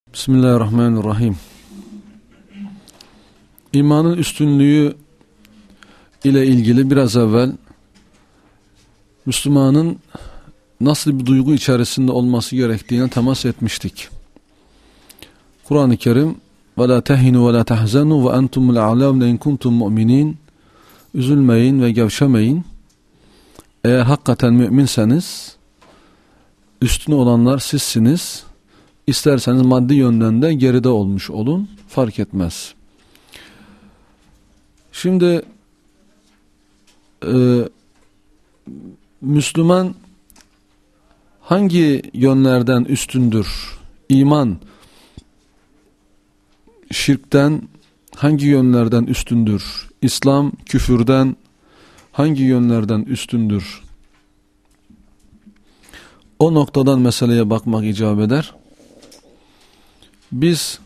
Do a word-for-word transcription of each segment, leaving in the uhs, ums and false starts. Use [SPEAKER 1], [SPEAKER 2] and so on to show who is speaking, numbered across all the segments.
[SPEAKER 1] Bismillahirrahmanirrahim. İmanın üstünlüğü ile ilgili biraz evvel Müslümanın nasıl bir duygu içerisinde olması gerektiğine temas etmiştik. Kur'an-ı Kerim وَلَا تَهِنُوا وَلَا تَحْزَنُوا وَاَنْتُمُ الْاَعْلَوْنَ اِنْ كُنْتُمْ مُؤْمِنِينَ Üzülmeyin ve gevşemeyin. Eğer hakikaten müminseniz üstün olanlar sizsiniz. İsterseniz maddi yönden de geride olmuş olun, fark etmez. Şimdi e, Müslüman hangi yönlerden üstündür? İman şirkten hangi yönlerden üstündür? İslam küfürden hangi yönlerden üstündür? O noktadan meseleye bakmak icap eder. Biz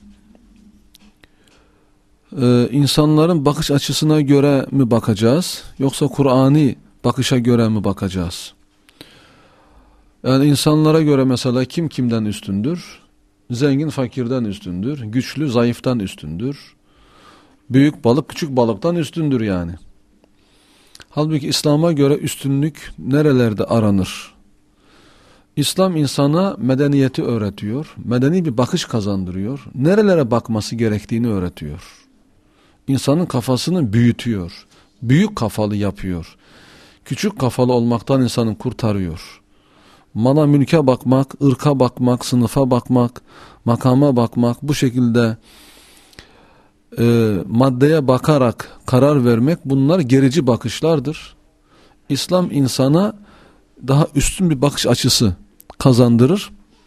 [SPEAKER 1] e, insanların bakış açısına göre mi bakacağız, yoksa Kur'ani bakışa göre mi bakacağız? Yani insanlara göre mesela kim kimden üstündür? Zengin fakirden üstündür, güçlü zayıftan üstündür, büyük balık küçük balıktan üstündür yani. Halbuki İslam'a göre üstünlük nerelerde aranır? İslam insana medeniyeti öğretiyor, medeni bir bakış kazandırıyor, nerelere bakması gerektiğini öğretiyor. İnsanın kafasını büyütüyor, büyük kafalı yapıyor, küçük kafalı olmaktan insanı kurtarıyor. Mala mülke bakmak, ırka bakmak, sınıfa bakmak, makama bakmak, bu şekilde e, maddeye bakarak karar vermek, bunlar gerici bakışlardır. İslam insana daha üstün bir bakış açısı kazandırır.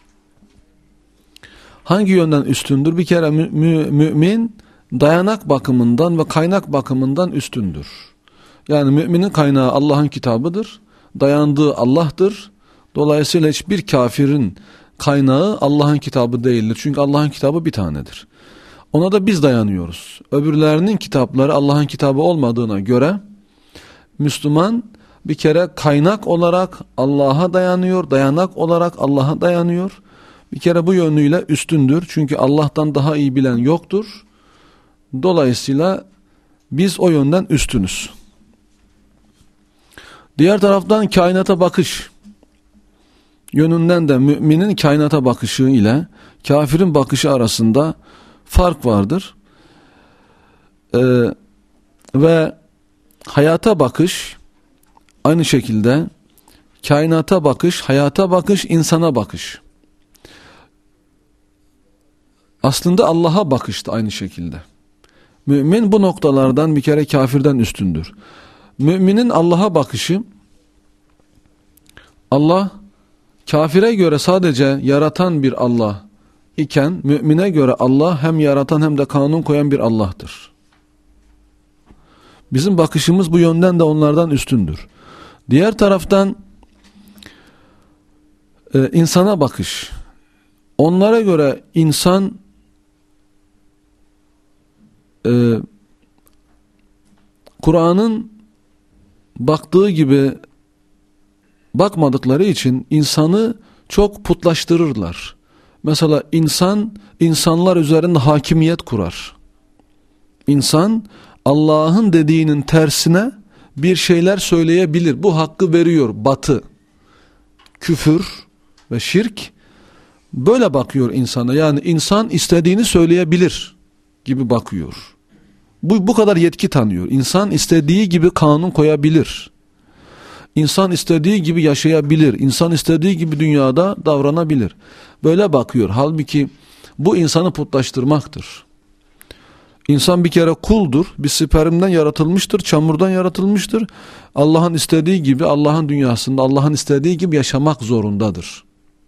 [SPEAKER 1] Hangi yönden üstündür? Bir kere mü, mü, mümin dayanak bakımından ve kaynak bakımından üstündür. Yani müminin kaynağı Allah'ın kitabıdır. Dayandığı Allah'tır. Dolayısıyla hiçbir kafirin kaynağı Allah'ın kitabı değildir. Çünkü Allah'ın kitabı bir tanedir. Ona da biz dayanıyoruz. Öbürlerinin kitapları Allah'ın kitabı olmadığına göre Müslüman bir kere kaynak olarak Allah'a dayanıyor, dayanak olarak Allah'a dayanıyor. Bir kere bu yönüyle üstündür. Çünkü Allah'tan daha iyi bilen yoktur. Dolayısıyla biz o yönden üstünüz. Diğer taraftan kainata bakış yönünden de müminin kainata bakışı ile kafirin bakışı arasında fark vardır. Ee, ve hayata bakış aynı şekilde, kainata bakış, hayata bakış, insana bakış. Aslında Allah'a bakış da aynı şekilde. Mümin bu noktalardan bir kere kafirden üstündür. Müminin Allah'a bakışı, Allah kafire göre sadece yaratan bir Allah iken, mümine göre Allah hem yaratan hem de kanun koyan bir Allah'tır. Bizim bakışımız bu yönden de onlardan üstündür. Diğer taraftan e, insana bakış. Onlara göre insan e, Kur'an'ın baktığı gibi bakmadıkları için insanı çok putlaştırırlar. Mesela insan, insanlar üzerinde hakimiyet kurar. İnsan Allah'ın dediğinin tersine bir şeyler söyleyebilir. Bu hakkı veriyor Batı. Küfür ve şirk böyle bakıyor insana. Yani insan istediğini söyleyebilir gibi bakıyor. Bu, bu kadar yetki tanıyor. İnsan istediği gibi kanun koyabilir. İnsan istediği gibi yaşayabilir. İnsan istediği gibi dünyada davranabilir. Böyle bakıyor. Halbuki bu insanı putlaştırmaktır. İnsan bir kere kuldur, bir spermden yaratılmıştır, çamurdan yaratılmıştır. Allah'ın istediği gibi, Allah'ın dünyasında, Allah'ın istediği gibi yaşamak zorundadır.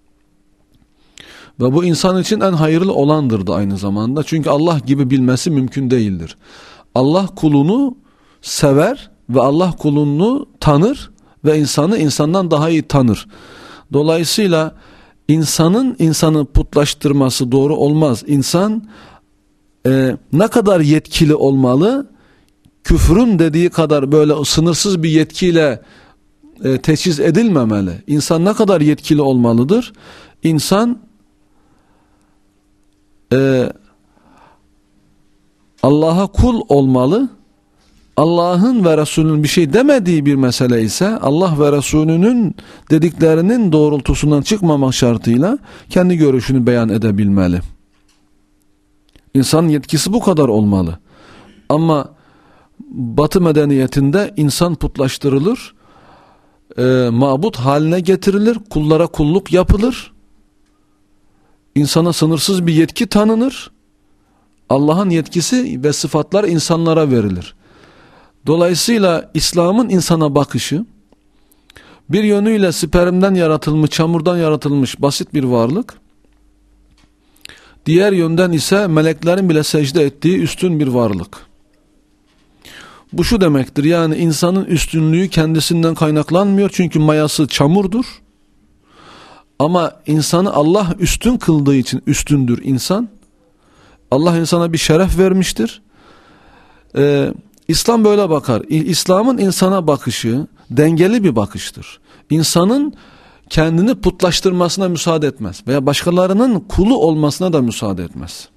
[SPEAKER 1] Ve bu insan için en hayırlı olandır da aynı zamanda. Çünkü Allah gibi bilmesi mümkün değildir. Allah kulunu sever ve Allah kulunu tanır ve insanı insandan daha iyi tanır. Dolayısıyla insanın insanı putlaştırması doğru olmaz. İnsan Ee, ne kadar yetkili olmalı? Küfrün dediği kadar böyle sınırsız bir yetkiyle e, teçhiz edilmemeli. İnsan ne kadar yetkili olmalıdır? İnsan e, Allah'a kul olmalı. Allah'ın ve Resulünün bir şey demediği bir mesele ise Allah ve Resulünün dediklerinin doğrultusundan çıkmamak şartıyla kendi görüşünü beyan edebilmeli. İnsanın yetkisi bu kadar olmalı. Ama Batı medeniyetinde insan putlaştırılır, e, mabut haline getirilir, kullara kulluk yapılır, insana sınırsız bir yetki tanınır, Allah'ın yetkisi ve sıfatlar insanlara verilir. Dolayısıyla İslam'ın insana bakışı, bir yönüyle spermden yaratılmış, çamurdan yaratılmış basit bir varlık, diğer yönden ise meleklerin bile secde ettiği üstün bir varlık. Bu şu demektir, yani insanın üstünlüğü kendisinden kaynaklanmıyor çünkü mayası çamurdur. Ama insanı Allah üstün kıldığı için üstündür insan. Allah insana bir şeref vermiştir. Ee, İslam böyle bakar. İslam'ın insana bakışı dengeli bir bakıştır. İnsanın kendini putlaştırmasına müsaade etmez veya başkalarının kulu olmasına da müsaade etmez.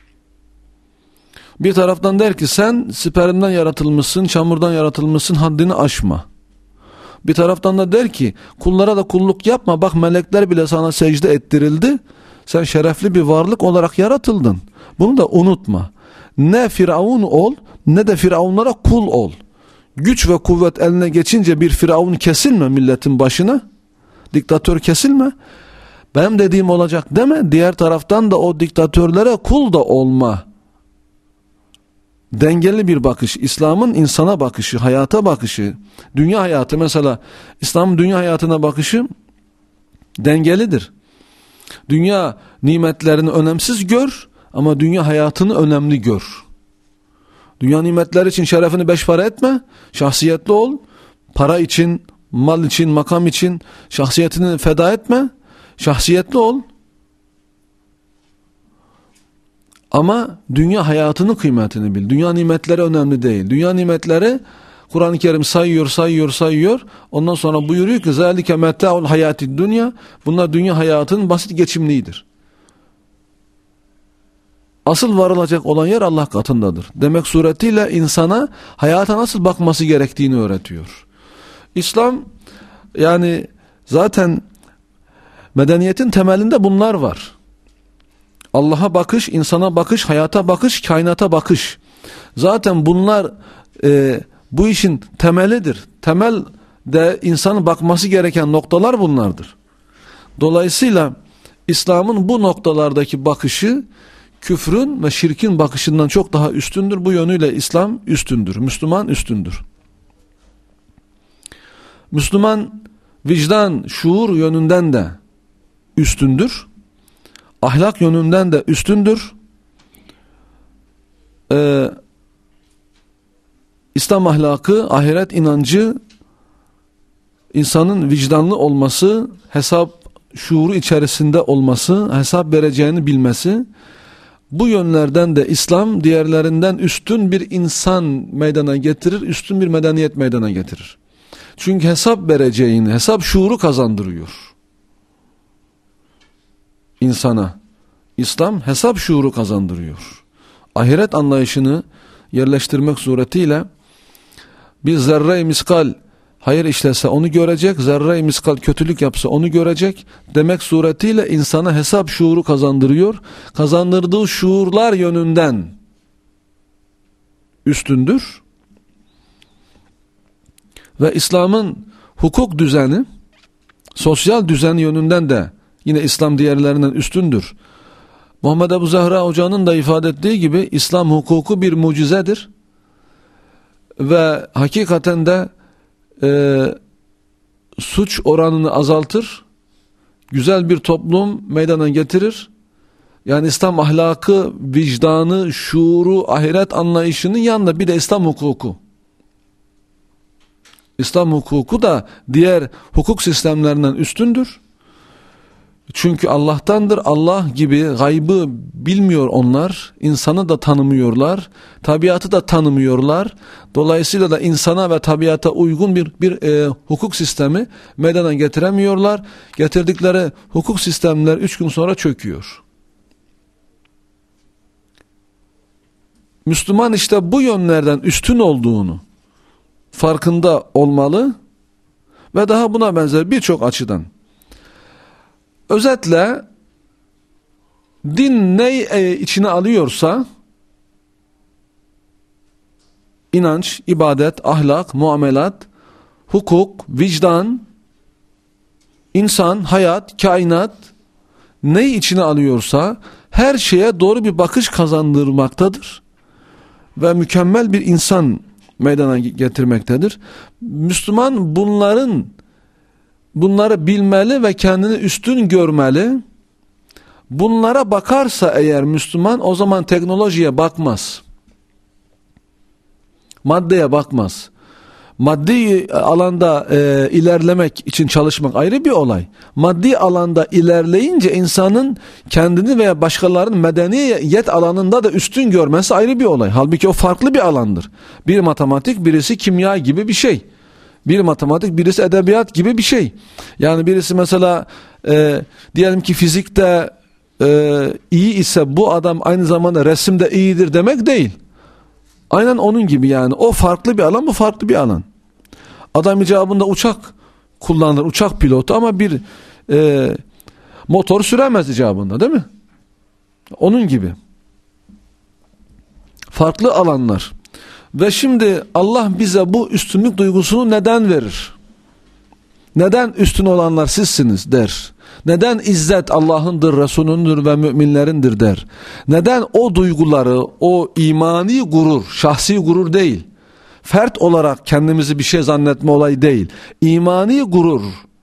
[SPEAKER 1] Bir taraftan der ki sen spermden yaratılmışsın, çamurdan yaratılmışsın, haddini aşma. Bir taraftan da der ki kullara da kulluk yapma, bak melekler bile sana secde ettirildi. Sen şerefli bir varlık olarak yaratıldın. Bunu da unutma. Ne Firavun ol ne de Firavunlara kul ol. Güç ve kuvvet eline geçince bir Firavun kesilme milletin başına. Diktatör kesilme. Benim dediğim olacak deme. Diğer taraftan da o diktatörlere kul da olma. Dengeli bir bakış. İslam'ın insana bakışı, hayata bakışı, dünya hayatı mesela İslam'ın dünya hayatına bakışı dengelidir. Dünya nimetlerini önemsiz gör ama dünya hayatını önemli gör. Dünya nimetleri için şerefini beş para etme, şahsiyetli ol. Para için, mal için, makam için şahsiyetini feda etme, şahsiyetli ol. Ama dünya hayatının kıymetini bil. Dünya nimetleri önemli değil. Dünya nimetleri Kur'an-ı Kerim sayıyor, sayıyor, sayıyor. Ondan sonra buyuruyor ki zâlike metâ'ul hayâtid dünya. Bunlar dünya hayatının basit geçimliğidir. Asıl varılacak olan yer Allah katındadır. Demek suretiyle insana hayata nasıl bakması gerektiğini öğretiyor. İslam yani zaten medeniyetin temelinde bunlar var. Allah'a bakış, insana bakış, hayata bakış, kainata bakış. Zaten bunlar e, bu işin temelidir. Temel de insanın bakması gereken noktalar bunlardır. Dolayısıyla İslam'ın bu noktalardaki bakışı küfrün ve şirkin bakışından çok daha üstündür. Bu yönüyle İslam üstündür. Müslüman üstündür. Müslüman vicdan, şuur yönünden de üstündür. Ahlak yönünden de üstündür. Ee, İslam ahlakı, ahiret inancı, insanın vicdanlı olması, hesap şuuru içerisinde olması, hesap vereceğini bilmesi, bu yönlerden de İslam diğerlerinden üstün bir insan meydana getirir, üstün bir medeniyet meydana getirir. Çünkü hesap vereceğini, hesap şuuru kazandırıyor insana. İslam hesap şuuru kazandırıyor. Ahiret anlayışını yerleştirmek suretiyle bir zerre-i miskal hayır işlese onu görecek, zerre-i miskal kötülük yapsa onu görecek demek suretiyle insana hesap şuuru kazandırıyor. Kazandırdığı şuurlar yönünden üstündür. Ve İslam'ın hukuk düzeni, sosyal düzen yönünden de yine İslam diğerlerinden üstündür. Muhammed Ebu Zahra Hoca'nın da ifade ettiği gibi İslam hukuku bir mucizedir. Ve hakikaten de e, suç oranını azaltır. Güzel bir toplum meydana getirir. Yani İslam ahlakı, vicdanı, şuuru, ahiret anlayışının yanında bir de İslam hukuku. İslam hukuku da diğer hukuk sistemlerinden üstündür. Çünkü Allah'tandır. Allah gibi gaybı bilmiyor onlar. İnsanı da tanımıyorlar. Tabiatı da tanımıyorlar. Dolayısıyla da insana ve tabiata uygun bir, bir e, hukuk sistemi meydana getiremiyorlar. Getirdikleri hukuk sistemler üç gün sonra çöküyor. Müslüman işte bu yönlerden üstün olduğunu farkında olmalı ve daha buna benzer birçok açıdan. Özetle din ne içine alıyorsa inanç, ibadet, ahlak, muamelat, hukuk, vicdan, insan, hayat, kainat neyi içine alıyorsa her şeye doğru bir bakış kazandırmaktadır ve mükemmel bir insan meydana getirmektedir. Müslüman bunların bunları bilmeli ve kendini üstün görmeli. Bunlara bakarsa eğer Müslüman, o zaman teknolojiye bakmaz. Maddeye bakmaz. Maddi alanda e, ilerlemek için çalışmak ayrı bir olay. Maddi alanda ilerleyince insanın kendini veya başkalarının medeniyet alanında da üstün görmesi ayrı bir olay. Halbuki o farklı bir alandır. Bir matematik, birisi kimya gibi bir şey. Bir matematik, birisi edebiyat gibi bir şey. Yani birisi mesela e, diyelim ki fizikte e, iyi ise bu adam aynı zamanda resimde iyidir demek değil. Aynen onun gibi yani. O farklı bir alan, bu farklı bir alan. Adam icabında uçak kullanır, uçak pilotu ama bir e, motor süremez icabında, değil mi? Onun gibi. Farklı alanlar. Ve şimdi Allah bize bu üstünlük duygusunu neden verir? Neden üstün olanlar sizsiniz der. Neden izzet Allah'ındır, Resulündür ve müminlerindir der. Neden o duyguları, o imani gurur, şahsi gurur değil, fert olarak kendimizi bir şey zannetme olayı değil, imani gurur,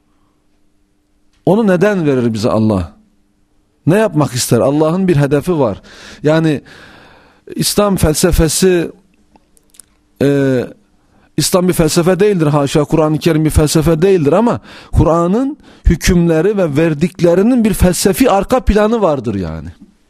[SPEAKER 1] onu neden verir bize Allah? Ne yapmak ister? Allah'ın bir hedefi var. Yani İslam felsefesi e, İslam bir felsefe değildir haşa, Kur'an-ı Kerim bir felsefe değildir ama Kur'an'ın hükümleri ve verdiklerinin bir felsefi arka planı vardır yani.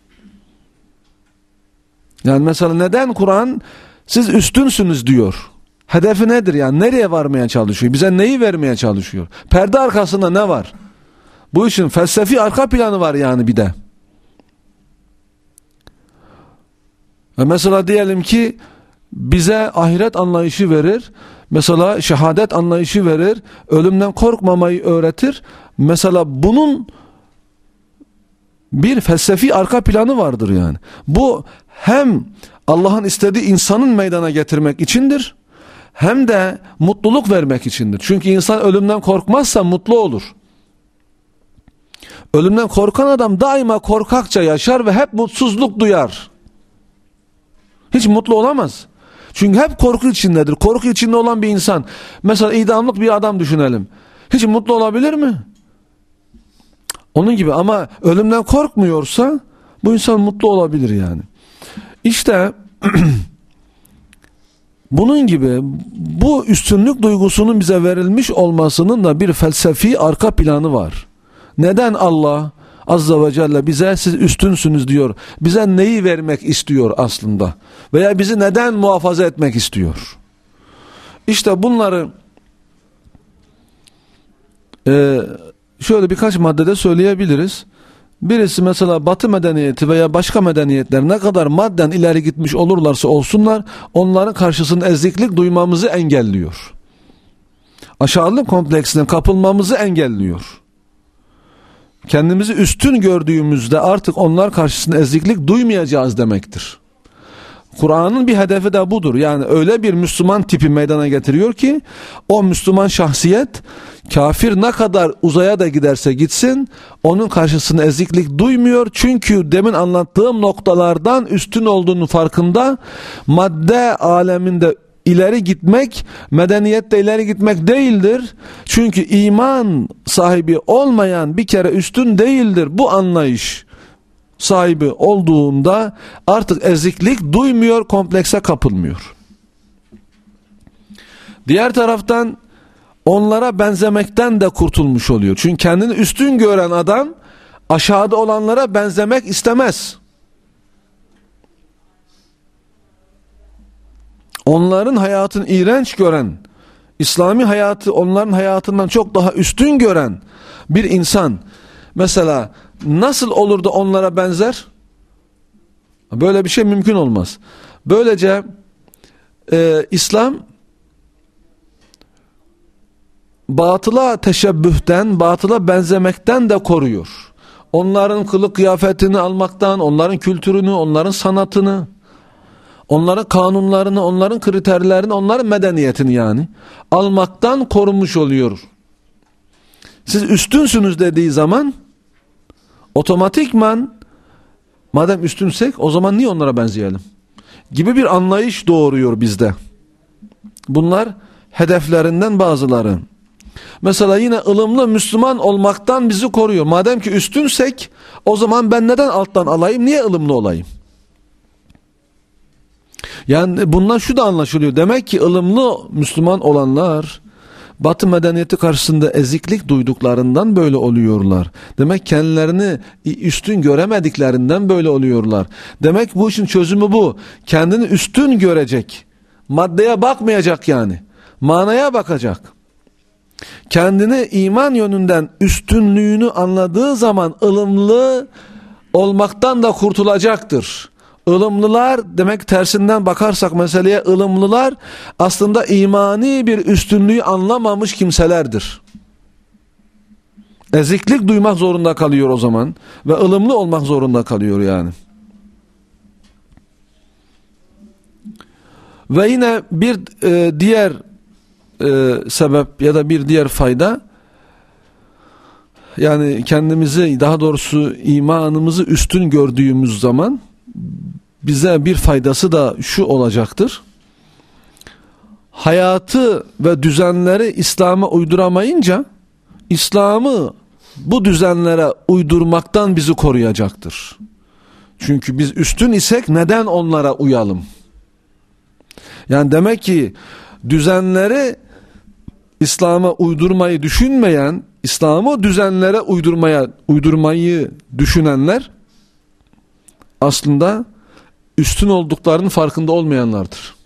[SPEAKER 1] Yani mesela neden Kur'an siz üstünsünüz diyor? Hedefi nedir yani? Nereye varmaya çalışıyor? Bize neyi vermeye çalışıyor? Perde arkasında ne var? Bu işin felsefi arka planı var yani bir de. Ve mesela diyelim ki bize ahiret anlayışı verir. Mesela şehadet anlayışı verir. Ölümden korkmamayı öğretir. Mesela bunun bir felsefi arka planı vardır yani. Bu hem Allah'ın istediği insanın meydana getirmek içindir, hem de mutluluk vermek içindir. Çünkü insan ölümden korkmazsa mutlu olur. Ölümden korkan adam daima korkakça yaşar ve hep mutsuzluk duyar. Hiç mutlu olamaz. Çünkü hep korku içindedir. Korku içinde olan bir insan, mesela idamlık bir adam düşünelim, hiç mutlu olabilir mi? Onun gibi. Ama ölümden korkmuyorsa bu insan mutlu olabilir yani. İşte bunun gibi bu üstünlük duygusunun bize verilmiş olmasının da bir felsefi arka planı var. Neden Allah Azze ve Celle bize siz üstünsünüz diyor? Bize neyi vermek istiyor aslında? Veya bizi neden muhafaza etmek istiyor? İşte bunları e, şöyle birkaç maddede söyleyebiliriz. Birisi mesela Batı medeniyeti veya başka medeniyetler ne kadar madden ileri gitmiş olurlarsa olsunlar, onların karşısında eziklik duymamızı engelliyor. Aşağılık kompleksine kapılmamızı engelliyor. Kendimizi üstün gördüğümüzde artık onlar karşısında eziklik duymayacağız demektir. Kur'an'ın bir hedefi de budur. Yani öyle bir Müslüman tipi meydana getiriyor ki o Müslüman şahsiyet kafir ne kadar uzaya da giderse gitsin onun karşısında eziklik duymuyor. Çünkü demin anlattığım noktalardan üstün olduğunu farkında. Madde aleminde ileri gitmek, medeniyette ileri gitmek değildir. Çünkü iman sahibi olmayan bir kere üstün değildir. Bu anlayış sahibi olduğunda artık eziklik duymuyor, komplekse kapılmıyor. Diğer taraftan onlara benzemekten de kurtulmuş oluyor. Çünkü kendini üstün gören adam aşağıda olanlara benzemek istemez. Onların hayatını iğrenç gören, İslami hayatı onların hayatından çok daha üstün gören bir insan mesela nasıl olur da onlara benzer? Böyle bir şey mümkün olmaz. Böylece e, İslam batıla teşebbühten, batıla benzemekten de koruyor. Onların kılık kıyafetini almaktan, onların kültürünü, onların sanatını, onların kanunlarını, onların kriterlerini, onların medeniyetini yani almaktan korunmuş oluyor. Siz üstünsünüz dediği zaman otomatikman madem üstünsek o zaman niye onlara benzeyelim gibi bir anlayış doğuruyor bizde. Bunlar hedeflerinden bazıları. Mesela yine ılımlı Müslüman olmaktan bizi koruyor. Madem ki üstünsek o zaman ben neden alttan alayım, niye ılımlı olayım? Yani bundan şu da anlaşılıyor. Demek ki ılımlı Müslüman olanlar Batı medeniyeti karşısında eziklik duyduklarından böyle oluyorlar. Demek kendilerini üstün göremediklerinden böyle oluyorlar. Demek bu işin çözümü bu. Kendini üstün görecek. Maddeye bakmayacak yani. Manaya bakacak. Kendini iman yönünden üstünlüğünü anladığı zaman ılımlı olmaktan da kurtulacaktır. Ilımlılar demek tersinden bakarsak meseleye ılımlılar aslında imani bir üstünlüğü anlamamış kimselerdir. Eziklik duymak zorunda kalıyor o zaman ve ılımlı olmak zorunda kalıyor yani. Ve yine bir e, diğer e, sebep ya da bir diğer fayda, yani kendimizi, daha doğrusu imanımızı üstün gördüğümüz zaman bize bir faydası da şu olacaktır. Hayatı ve düzenleri İslam'a uyduramayınca İslam'ı bu düzenlere uydurmaktan bizi koruyacaktır. Çünkü biz üstün isek neden onlara uyalım? Yani demek ki düzenleri İslam'a uydurmayı düşünmeyen, İslam'ı düzenlere uydurmaya uydurmayı düşünenler aslında üstün olduklarının farkında olmayanlardır.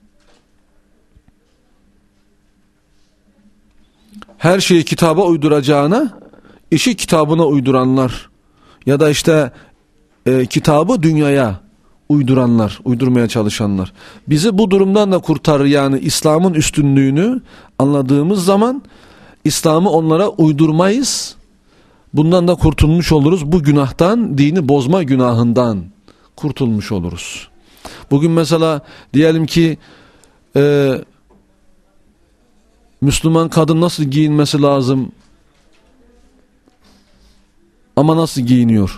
[SPEAKER 1] Her şeyi kitaba uyduracağına işi kitabına uyduranlar ya da işte e, kitabı dünyaya uyduranlar, uydurmaya çalışanlar. Bizi bu durumdan da kurtarır. Yani İslam'ın üstünlüğünü anladığımız zaman İslam'ı onlara uydurmayız. Bundan da kurtulmuş oluruz. Bu günahtan, dini bozma günahından kurtulmuş oluruz. Bugün mesela diyelim ki e, Müslüman kadın nasıl giyinmesi lazım ama nasıl giyiniyor?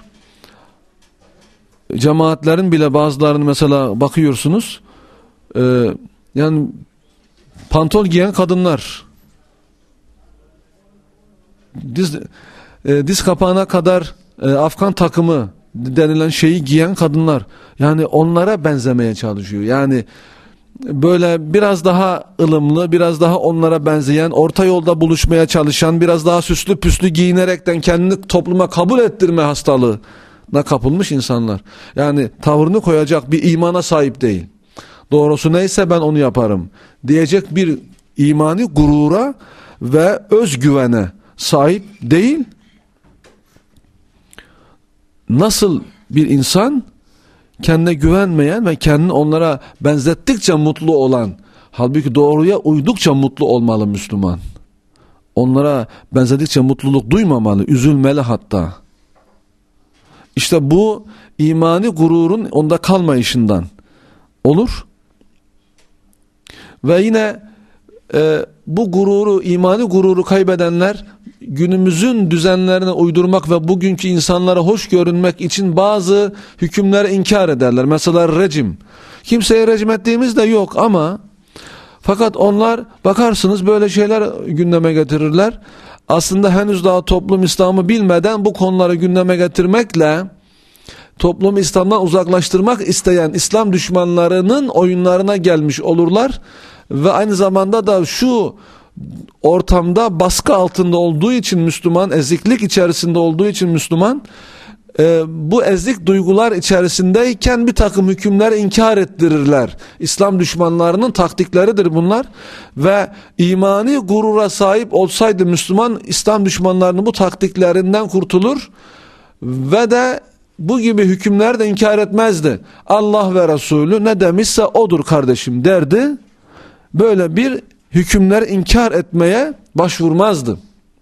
[SPEAKER 1] Cemaatlerin bile bazılarını mesela bakıyorsunuz e, yani pantol giyen kadınlar, diz, e, diz kapağına kadar e, Afgan takımı denilen şeyi giyen kadınlar, yani onlara benzemeye çalışıyor. Yani böyle biraz daha ılımlı, biraz daha onlara benzeyen, orta yolda buluşmaya çalışan, biraz daha süslü püslü giyinerekten kendini topluma kabul ettirme hastalığına kapılmış insanlar. Yani tavrını koyacak bir imana sahip değil. Doğrusu neyse ben onu yaparım diyecek bir imani gurura ve özgüvene sahip değil. Nasıl bir insan kendine güvenmeyen ve kendini onlara benzettikçe mutlu olan, halbuki doğruya uydukça mutlu olmalı Müslüman. Onlara benzedikçe mutluluk duymamalı, üzülmeli hatta. İşte bu imani gururun onda kalmayışından olur. Ve yine e, bu gururu, imani gururu kaybedenler günümüzün düzenlerine uydurmak ve bugünkü insanlara hoş görünmek için bazı hükümleri inkar ederler. Mesela rejim. Kimseye rejim ettiğimiz de yok ama fakat onlar bakarsınız böyle şeyler gündeme getirirler. Aslında henüz daha toplum İslam'ı bilmeden bu konuları gündeme getirmekle toplumu İslam'dan uzaklaştırmak isteyen İslam düşmanlarının oyunlarına gelmiş olurlar. Ve aynı zamanda da şu ortamda baskı altında olduğu için Müslüman, eziklik içerisinde olduğu için Müslüman, e, bu ezik duygular içerisindeyken bir takım hükümler inkar ettirirler. İslam düşmanlarının taktikleridir bunlar. Ve imani gurura sahip olsaydı Müslüman, İslam düşmanlarının bu taktiklerinden kurtulur ve de bu gibi hükümler de inkar etmezdi. Allah ve Resulü ne demişse odur kardeşim derdi. Böyle bir hükümler inkar etmeye başvurmazdı.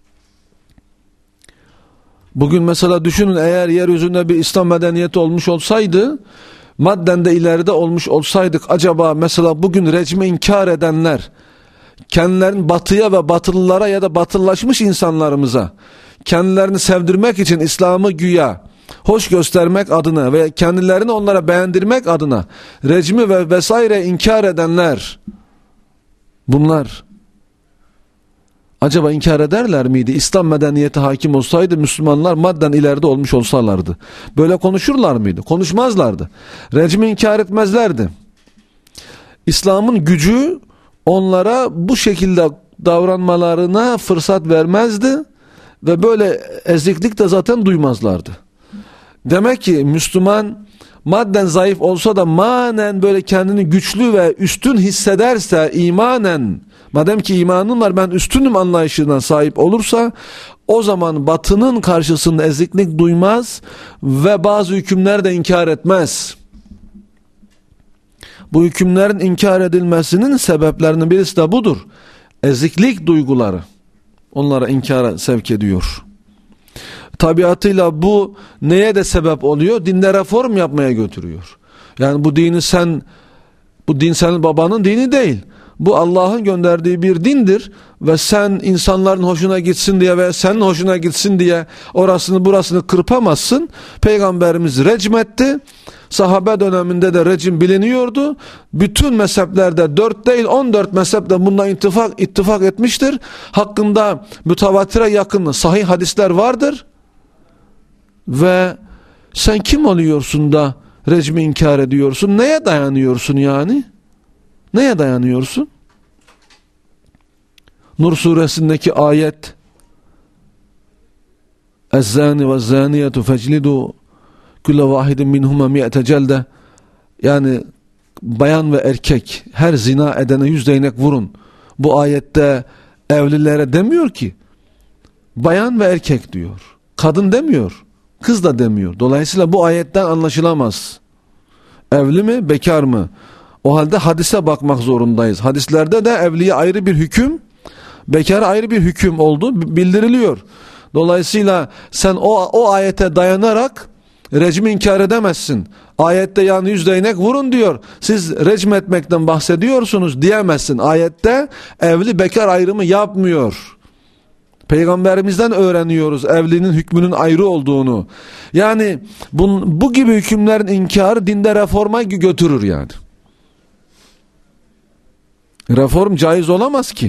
[SPEAKER 1] Bugün mesela düşünün, eğer yeryüzünde bir İslam medeniyeti olmuş olsaydı, madden de ileride olmuş olsaydık, acaba mesela bugün rejimi inkar edenler, kendilerini batıya ve batılılara ya da batılılaşmış insanlarımıza kendilerini sevdirmek için İslam'ı güya hoş göstermek adına ve kendilerini onlara beğendirmek adına rejimi ve vesaire inkar edenler, bunlar acaba inkar ederler miydi? İslam medeniyeti hakim olsaydı, Müslümanlar madden ileride olmuş olsalardı böyle konuşurlar mıydı? Konuşmazlardı. Rejimi inkar etmezlerdi. İslam'ın gücü onlara bu şekilde davranmalarına fırsat vermezdi ve böyle eziklik de zaten duymazlardı. Demek ki Müslüman madden zayıf olsa da manen böyle kendini güçlü ve üstün hissederse, imanen, madem ki imanım var ben üstünüm anlayışına sahip olursa, o zaman batının karşısında eziklik duymaz ve bazı hükümler de inkar etmez. Bu hükümlerin inkar edilmesinin sebeplerinin birisi de budur. Eziklik duyguları onlara inkara sevk ediyor. Tabiatıyla bu neye de sebep oluyor? Dinde reform yapmaya götürüyor. Yani bu dini sen, bu din senin babanın dini değil. Bu Allah'ın gönderdiği bir dindir ve sen insanların hoşuna gitsin diye ve senin hoşuna gitsin diye orasını burasını kırpamazsın. Peygamberimiz recm etti. Sahabe döneminde de rejim biliniyordu. Bütün mezheplerde dört değil on dört mezhep de bununla ittifak, ittifak etmiştir. Hakkında mütevatire yakın sahih hadisler vardır. Ve sen kim oluyorsun da rejimi inkar ediyorsun? Neye dayanıyorsun yani? Neye dayanıyorsun? Nur suresindeki ayet "Ez-zâni ve-z-zâniyetu feclidu kulle vahidin minhuma mi'ete celde", yani bayan ve erkek her zina edene yüz değnek vurun. Bu ayette evlilere demiyor ki, bayan ve erkek diyor. Kadın demiyor, kız da demiyor. Dolayısıyla bu ayetten anlaşılamaz. Evli mi, bekar mı? O halde hadise bakmak zorundayız. Hadislerde de evliye ayrı bir hüküm, bekara ayrı bir hüküm olduğu bildiriliyor. Dolayısıyla sen o, o ayete dayanarak rejimi inkar edemezsin. Ayette yani yüz değnek vurun diyor, siz rejim etmekten bahsediyorsunuz diyemezsin. Ayette evli bekar ayrımı yapmıyor. Peygamberimizden öğreniyoruz evlinin hükmünün ayrı olduğunu. Yani bu, bu gibi hükümlerin inkarı dinde reforma götürür yani. Reform caiz olamaz ki.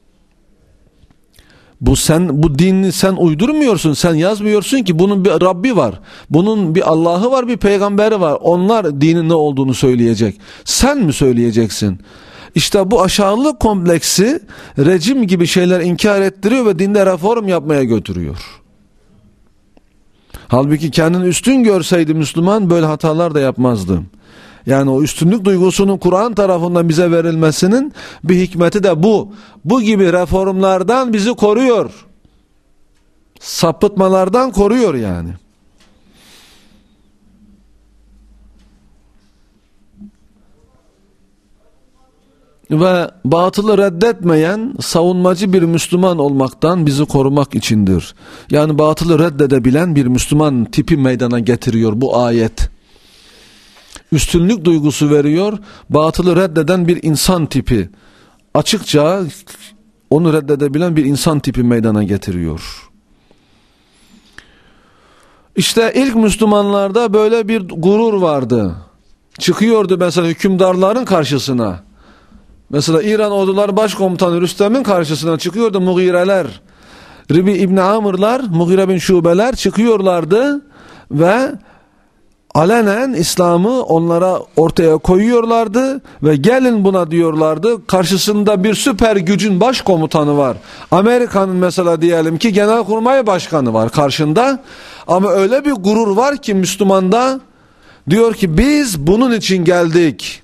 [SPEAKER 1] Bu sen, bu dini sen uydurmuyorsun, sen yazmıyorsun ki, bunun bir Rabbi var, bunun bir Allah'ı var, bir peygamberi var. Onlar dinin ne olduğunu söyleyecek. Sen mi söyleyeceksin? İşte bu aşağılık kompleksi rejim gibi şeyler inkar ettiriyor ve dinde reform yapmaya götürüyor. Halbuki kendini üstün görseydi Müslüman böyle hatalar da yapmazdı. Yani o üstünlük duygusunun Kur'an tarafından bize verilmesinin bir hikmeti de bu. Bu gibi reformlardan bizi koruyor. Sapıtmalardan koruyor yani. Ve batılı reddetmeyen savunmacı bir Müslüman olmaktan bizi korumak içindir. Yani batılı reddedebilen bir Müslüman tipi meydana getiriyor bu ayet. Üstünlük duygusu veriyor, batılı reddeden bir insan tipi, açıkça onu reddedebilen bir insan tipi meydana getiriyor. İşte ilk Müslümanlarda böyle bir gurur vardı. Çıkıyordu mesela hükümdarların karşısına. Mesela İran orduları başkomutanı Rüstem'in karşısına çıkıyordu Mughireler. Ribi İbni Amr'lar, Mughire bin Şubeler çıkıyorlardı ve alenen İslam'ı onlara ortaya koyuyorlardı ve gelin buna diyorlardı. Karşısında bir süper gücün başkomutanı var. Amerika'nın mesela diyelim ki Genelkurmay Başkanı var karşında. Ama öyle bir gurur var ki Müslümanda, diyor ki biz bunun için geldik.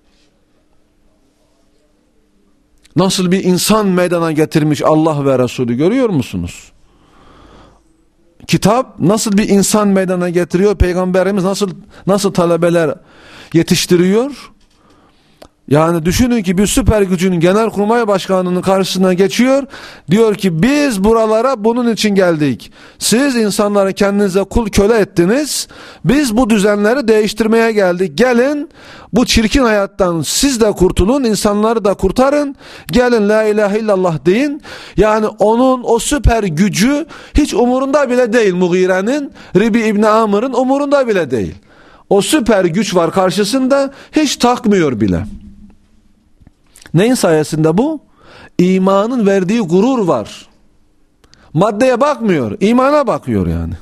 [SPEAKER 1] Nasıl bir insan meydana getirmiş Allah ve Resulü, görüyor musunuz? kitap nasıl bir insan meydana getiriyor? Peygamberimiz nasıl nasıl talebeler yetiştiriyor? Yani düşünün ki bir süper gücün genelkurmay başkanının karşısına geçiyor. Diyor ki biz buralara bunun için geldik. Siz insanları kendinize kul köle ettiniz. Biz bu düzenleri değiştirmeye geldik. Gelin bu çirkin hayattan siz de kurtulun, insanları da kurtarın. Gelin la ilahe illallah deyin. Yani onun o süper gücü hiç umurunda bile değil Mughire'nin, Ribi İbni Amr'ın umurunda bile değil. O süper güç var karşısında, hiç takmıyor bile. Neyin sayesinde bu? İmanın verdiği gurur var. Maddeye bakmıyor, imana bakıyor yani.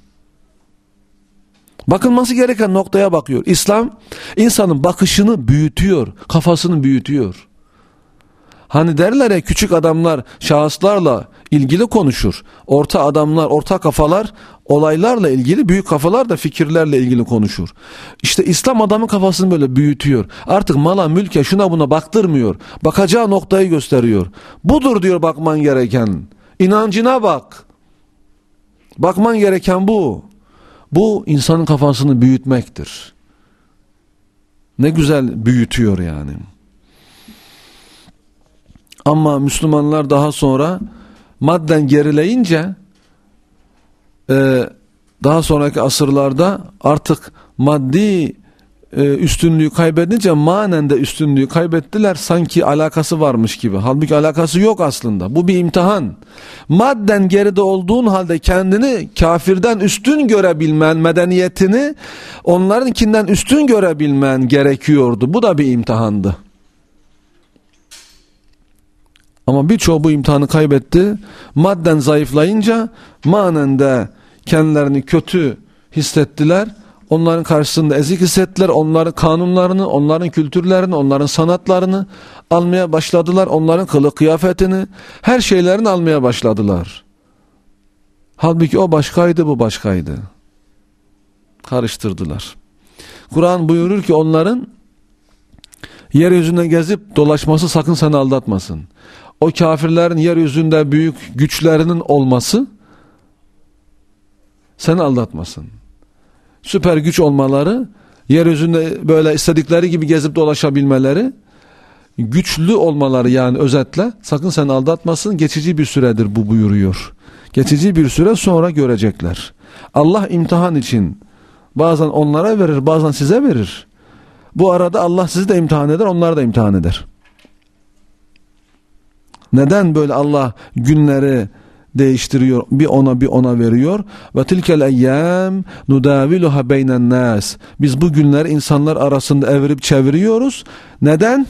[SPEAKER 1] Bakılması gereken noktaya bakıyor. İslam insanın bakışını büyütüyor, kafasını büyütüyor. Hani derler ya, küçük adamlar şahıslarla ilgili konuşur. Orta adamlar, orta kafalar olaylarla ilgili, büyük kafalar da fikirlerle ilgili konuşur. İşte İslam adamın kafasını böyle büyütüyor. Artık mala, mülke, şuna buna baktırmıyor. Bakacağı noktayı gösteriyor. Budur diyor bakman gereken. İnancına bak. Bakman gereken bu. Bu insanın kafasını büyütmektir. Ne güzel büyütüyor yani. Ama Müslümanlar daha sonra madden gerileyince e, daha sonraki asırlarda artık maddi e, üstünlüğü kaybedince manen de üstünlüğü kaybettiler. Sanki alakası varmış gibi. Halbuki alakası yok aslında. Bu bir imtihan. Madden geride olduğun halde kendini kafirden üstün görebilmen, medeniyetini onlarınkinden üstün görebilmen gerekiyordu. Bu da bir imtihandı. Ama birçoğu bu imtihanı kaybetti. Madden zayıflayınca manen de kendilerini kötü hissettiler. Onların karşısında ezik hissettiler. Onların kanunlarını, onların kültürlerini, onların sanatlarını almaya başladılar. Onların kılık kıyafetini, her şeylerini almaya başladılar. Halbuki o başkaydı, bu başkaydı. Karıştırdılar. Kur'an buyurur ki onların yeryüzünde gezip dolaşması sakın seni aldatmasın. O kafirlerin yeryüzünde büyük güçlerinin olması seni aldatmasın. Süper güç olmaları, yeryüzünde böyle istedikleri gibi gezip dolaşabilmeleri, güçlü olmaları, yani özetle sakın seni aldatmasın. Geçici bir süredir bu buyuruyor. Geçici bir süre sonra görecekler. Allah imtihan için bazen onlara verir, bazen size verir. Bu arada Allah sizi de imtihan eder, onları da imtihan eder. Neden böyle Allah günleri değiştiriyor, bir ona bir ona veriyor? Ve tilkel eyyam nudaviluha beynen nas. Biz bu günleri insanlar arasında evirip çeviriyoruz. Neden?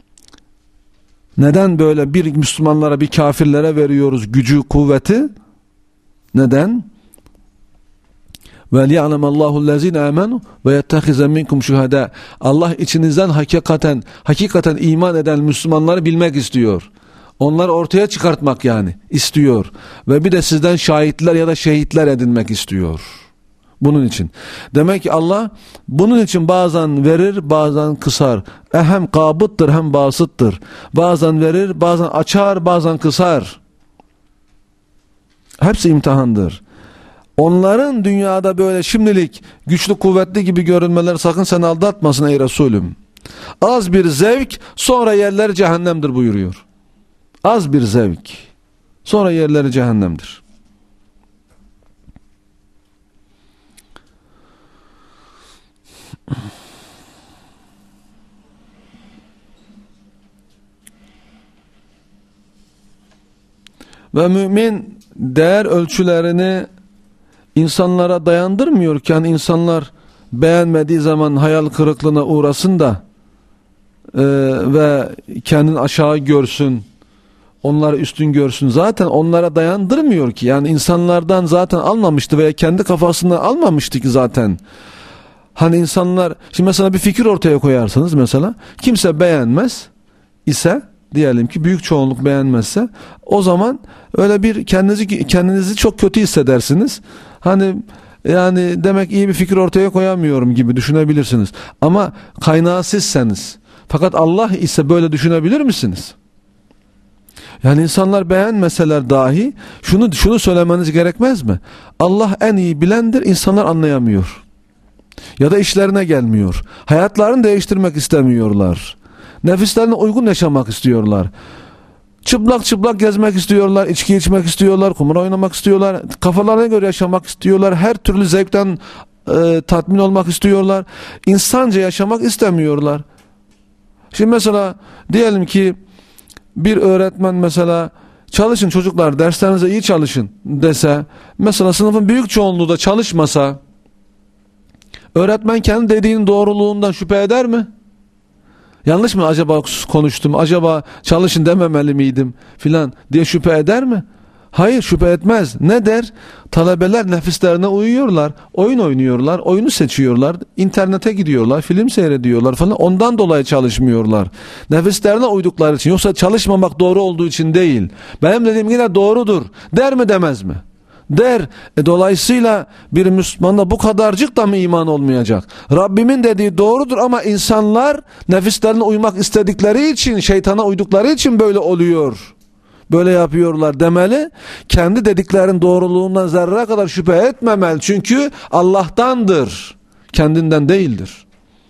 [SPEAKER 1] Neden böyle bir Müslümanlara bir kafirlere veriyoruz gücü, kuvveti? Neden? Ve liya'lemallahu allazine amenu ve yettehize minkum şuhada. Allah içinizden hakikaten hakikaten iman eden Müslümanları bilmek istiyor. Onları ortaya çıkartmak yani istiyor. Ve bir de sizden şahitler ya da şehitler edinmek istiyor. Bunun için. Demek ki Allah bunun için bazen verir, bazen kısar. E hem kabıttır hem basıttır. Bazen verir, bazen açar, bazen kısar. Hepsi imtihandır. Onların dünyada böyle şimdilik güçlü kuvvetli gibi görünmeleri sakın seni aldatmasın ey Resulüm. Az bir zevk, sonra yerleri cehennemdir buyuruyor. Az bir zevk, sonra yerleri cehennemdir. Ve mümin değer ölçülerini insanlara dayandırmıyorken, insanlar beğenmediği zaman hayal kırıklığına uğrasın da e, ve kendini aşağı görsün, onları üstün görsün. Zaten onlara dayandırmıyor ki. Yani insanlardan zaten almamıştı veya kendi kafasından almamıştı ki zaten. Hani insanlar, şimdi mesela bir fikir ortaya koyarsınız mesela, kimse beğenmez ise, diyelim ki büyük çoğunluk beğenmezse, o zaman öyle bir kendinizi kendinizi çok kötü hissedersiniz. Hani yani demek iyi bir fikir ortaya koyamıyorum gibi düşünebilirsiniz. Ama kaynağı sizseniz, fakat Allah ise böyle düşünebilir misiniz? Yani insanlar beğenmeseler dahi şunu şunu söylemeniz gerekmez mi? Allah en iyi bilendir, insanlar anlayamıyor. Ya da işlerine gelmiyor. Hayatlarını değiştirmek istemiyorlar. Nefislerine uygun yaşamak istiyorlar. Çıplak çıplak gezmek istiyorlar, içki içmek istiyorlar, kumar oynamak istiyorlar, kafalarına göre yaşamak istiyorlar, her türlü zevkten e, tatmin olmak istiyorlar. İnsanca yaşamak istemiyorlar. Şimdi mesela diyelim ki bir öğretmen mesela çalışın çocuklar, derslerinize iyi çalışın dese, mesela sınıfın büyük çoğunluğu da çalışmasa, öğretmen kendi dediğinin doğruluğundan şüphe eder mi? Yanlış mı acaba konuştum, acaba çalışın dememeli miydim filan diye şüphe eder mi? Hayır, şüphe etmez. Ne der? Talebeler nefislerine uyuyorlar, oyun oynuyorlar, oyunu seçiyorlar, internete gidiyorlar, film seyrediyorlar falan, ondan dolayı çalışmıyorlar. Nefislerine uydukları için, yoksa çalışmamak doğru olduğu için değil. Benim dediğim yine doğrudur der mi demez mi? Der. E dolayısıyla bir Müslümanda bu kadarcık da mı iman olmayacak? Rabbimin dediği doğrudur ama insanlar nefislerine uymak istedikleri için, şeytana uydukları için böyle oluyor, böyle yapıyorlar demeli. Kendi dediklerin doğruluğundan zerre kadar şüphe etmemeli. Çünkü Allah'tandır, kendinden değildir.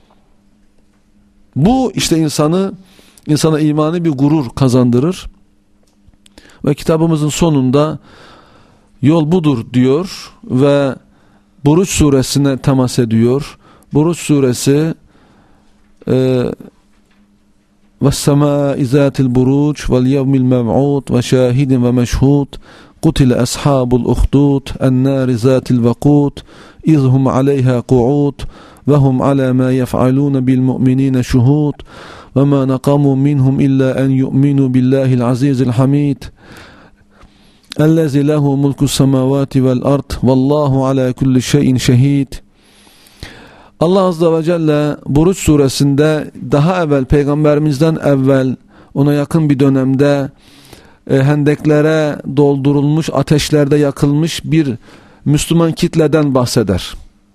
[SPEAKER 1] Bu işte insanı insana imani bir gurur kazandırır. Ve kitabımızın sonunda yol budur diyor ve Buruç suresine temas ediyor. Buruç suresi وَالسَّمَاءِ ذَاتِ الْبُرُوجِ وَالْيَوْمِ الْمَوْعُودِ وَشَاهِدٍ وَمَشْهُودٍ قُتِلَ أَصْحَابُ الْأُخْدُودِ النَّارِ ذَاتِ الْوَقُودِ إِذْ هُمْ عَلَيْهَا قُعُودٌ وَهُمْ عَلَى مَا يَفْعَلُونَ بِالْمُؤْمِنِينَ شُهُودٌ وَمَا نَقَمُوا مِنْهُمْ إِلَّا أَنْ يُؤْمِنُوا بِاللَّهِ الْعَزِيزِ الْحَمِيدِ اَلَّذِي لَهُ مُلْكُ السَّمَاوَاتِ وَالْأَرْضِ وَاللّٰهُ عَلَى كُلِّ شَيْءٍ شَهِيدٌ. Allah Azze ve Celle Buruç suresinde daha evvel, peygamberimizden evvel, ona yakın bir dönemde e, hendeklere doldurulmuş, ateşlerde yakılmış bir Müslüman kitleden bahseder.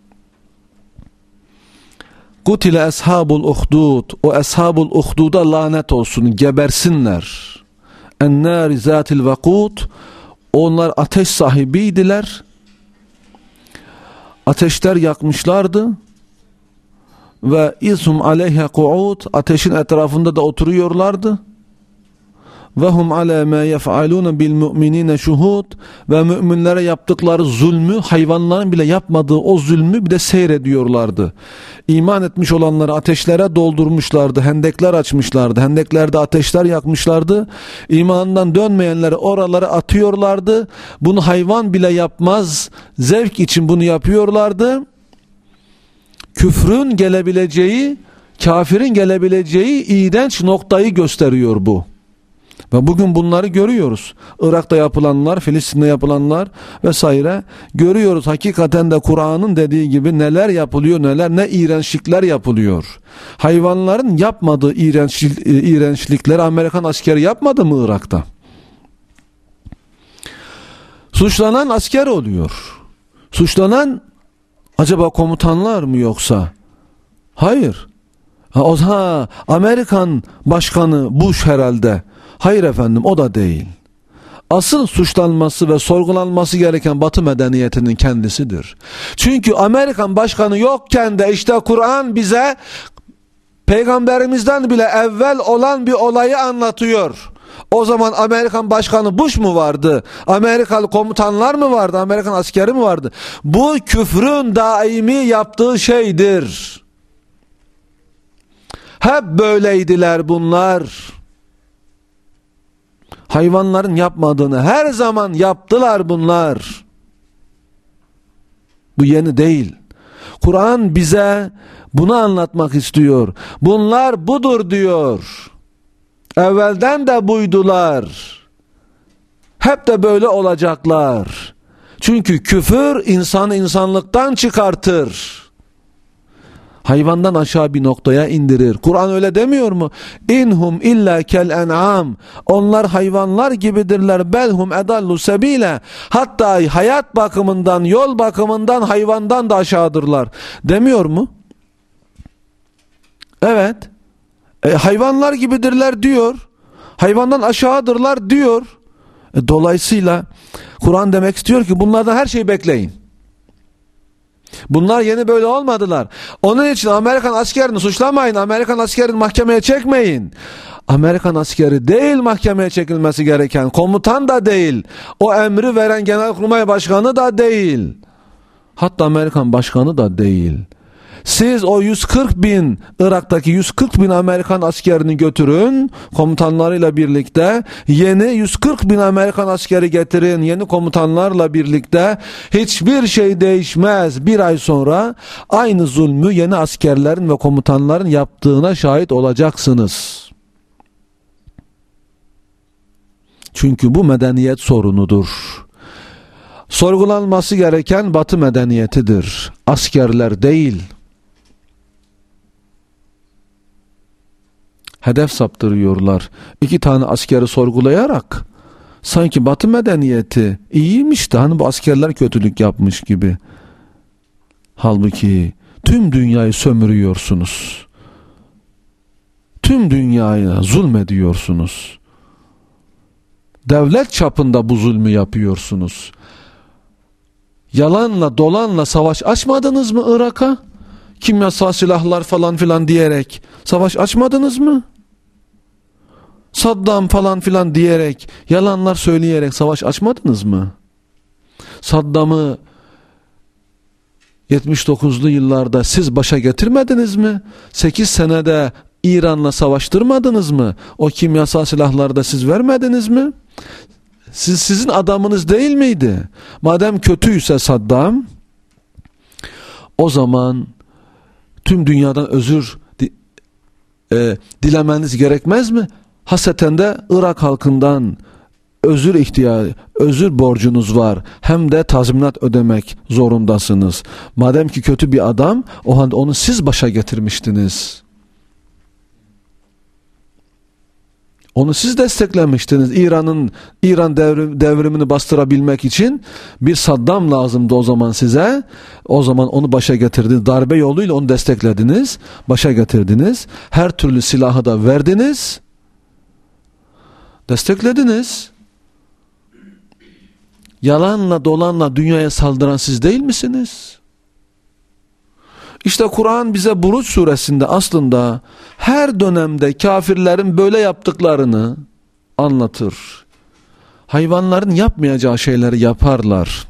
[SPEAKER 1] Kutile eshabul uhdud, o eshabul uhduda lanet olsun, gebersinler. Ennâri zâtil vakûd, onlar ateş sahibiydiler. Ateşler yakmışlardı. Ve izhum aleyhe ku'ud, ateşin etrafında da oturuyorlardı. Ve hum ala ma yef'alun bil mu'minine şuhud, ve müminlere yaptıkları zulmü, hayvanların bile yapmadığı o zulmü bir de seyrediyorlardı. İman etmiş olanları ateşlere doldurmuşlardı, hendekler açmışlardı, hendeklerde ateşler yakmışlardı. İmandan dönmeyenleri oralara atıyorlardı. Bunu hayvan bile yapmaz, zevk için bunu yapıyorlardı. Küfrün gelebileceği, kafirin gelebileceği iğrenç noktayı gösteriyor bu. Ve bugün bunları görüyoruz. Irak'ta yapılanlar, Filistin'de yapılanlar vesaire görüyoruz. Hakikaten de Kur'an'ın dediği gibi neler yapılıyor, neler, ne iğrençlikler yapılıyor. Hayvanların yapmadığı iğrenç, iğrençlikleri Amerikan askeri yapmadı mı Irak'ta? Suçlanan asker oluyor. Suçlanan acaba komutanlar mı yoksa? Hayır. Ha, o ha, Amerikan Başkanı Bush herhalde. Hayır efendim, o da değil. Asıl suçlanması ve sorgulanması gereken Batı medeniyetinin kendisidir. Çünkü Amerikan Başkanı yokken de işte Kur'an bize Peygamberimizden bile evvel olan bir olayı anlatıyor. O zaman Amerikan Başkanı Bush mu vardı? Amerikalı komutanlar mı vardı? Amerikan askeri mi vardı? Bu küfrün daimi yaptığı şeydir. Hep böyleydiler bunlar. Hayvanların yapmadığını her zaman yaptılar bunlar. Bu yeni değil. Kur'an bize bunu anlatmak istiyor. Bunlar budur diyor. Evvelden de buydular. Hep de böyle olacaklar. Çünkü küfür insanı insanlıktan çıkartır. Hayvandan aşağı bir noktaya indirir. Kur'an öyle demiyor mu? İnhum illa kel en'am. Onlar hayvanlar gibidirler. Belhum edallu sebile. Hatta hayat bakımından, yol bakımından hayvandan da aşağıdırlar. Demiyor mu? Evet. E, hayvanlar gibidirler diyor. Hayvandan aşağıdırlar diyor. E, dolayısıyla Kur'an demek istiyor ki bunlardan her şeyi bekleyin. Bunlar yeni böyle olmadılar. Onun için Amerikan askerini suçlamayın. Amerikan askerini mahkemeye çekmeyin. Amerikan askeri değil mahkemeye çekilmesi gereken. Komutan da değil. O emri veren Genelkurmay Başkanı da değil. Hatta Amerikan Başkanı da değil. Siz o yüz kırk bin Irak'taki yüz kırk bin Amerikan askerini götürün komutanlarıyla birlikte, yeni yüz kırk bin Amerikan askeri getirin yeni komutanlarla birlikte, hiçbir şey değişmez. Bir ay sonra aynı zulmü yeni askerlerin ve komutanların yaptığına şahit olacaksınız. Çünkü bu medeniyet sorunudur. Sorgulanması gereken Batı medeniyetidir, askerler değil. Hedef saptırıyorlar. İki tane askeri sorgulayarak sanki Batı medeniyeti iyiymiş de hani bu askerler kötülük yapmış gibi. Halbuki tüm dünyayı sömürüyorsunuz. Tüm dünyaya zulmediyorsunuz. Devlet çapında bu zulmü yapıyorsunuz. Yalanla dolanla savaş açmadınız mı Irak'a? Kimyasal silahlar falan filan diyerek savaş açmadınız mı? Saddam falan filan diyerek, yalanlar söyleyerek savaş açmadınız mı? Saddam'ı yetmiş dokuzlu yıllarda siz başa getirmediniz mi? sekiz senede İran'la savaştırmadınız mı? O kimyasal silahları da siz vermediniz mi? Siz, sizin adamınız değil miydi? Madem kötüyse Saddam, o zaman tüm dünyadan özür di, e, dilemeniz gerekmez mi? Haseten de Irak halkından özür ihtiyacı, özür borcunuz var. Hem de tazminat ödemek zorundasınız. Madem ki kötü bir adam, o halde onu siz başa getirmiştiniz. Onu siz desteklemiştiniz. İran'ın İran devrim, devrimini bastırabilmek için bir Saddam lazımdı o zaman size. O zaman onu başa getirdiniz. Darbe yoluyla onu desteklediniz. Başa getirdiniz. Her türlü silahı da verdiniz. Desteklediniz. Yalanla dolanla dünyaya saldıran siz değil misiniz? İşte Kur'an bize Buruç suresinde aslında her dönemde kafirlerin böyle yaptıklarını anlatır. Hayvanların yapmayacağı şeyleri yaparlar.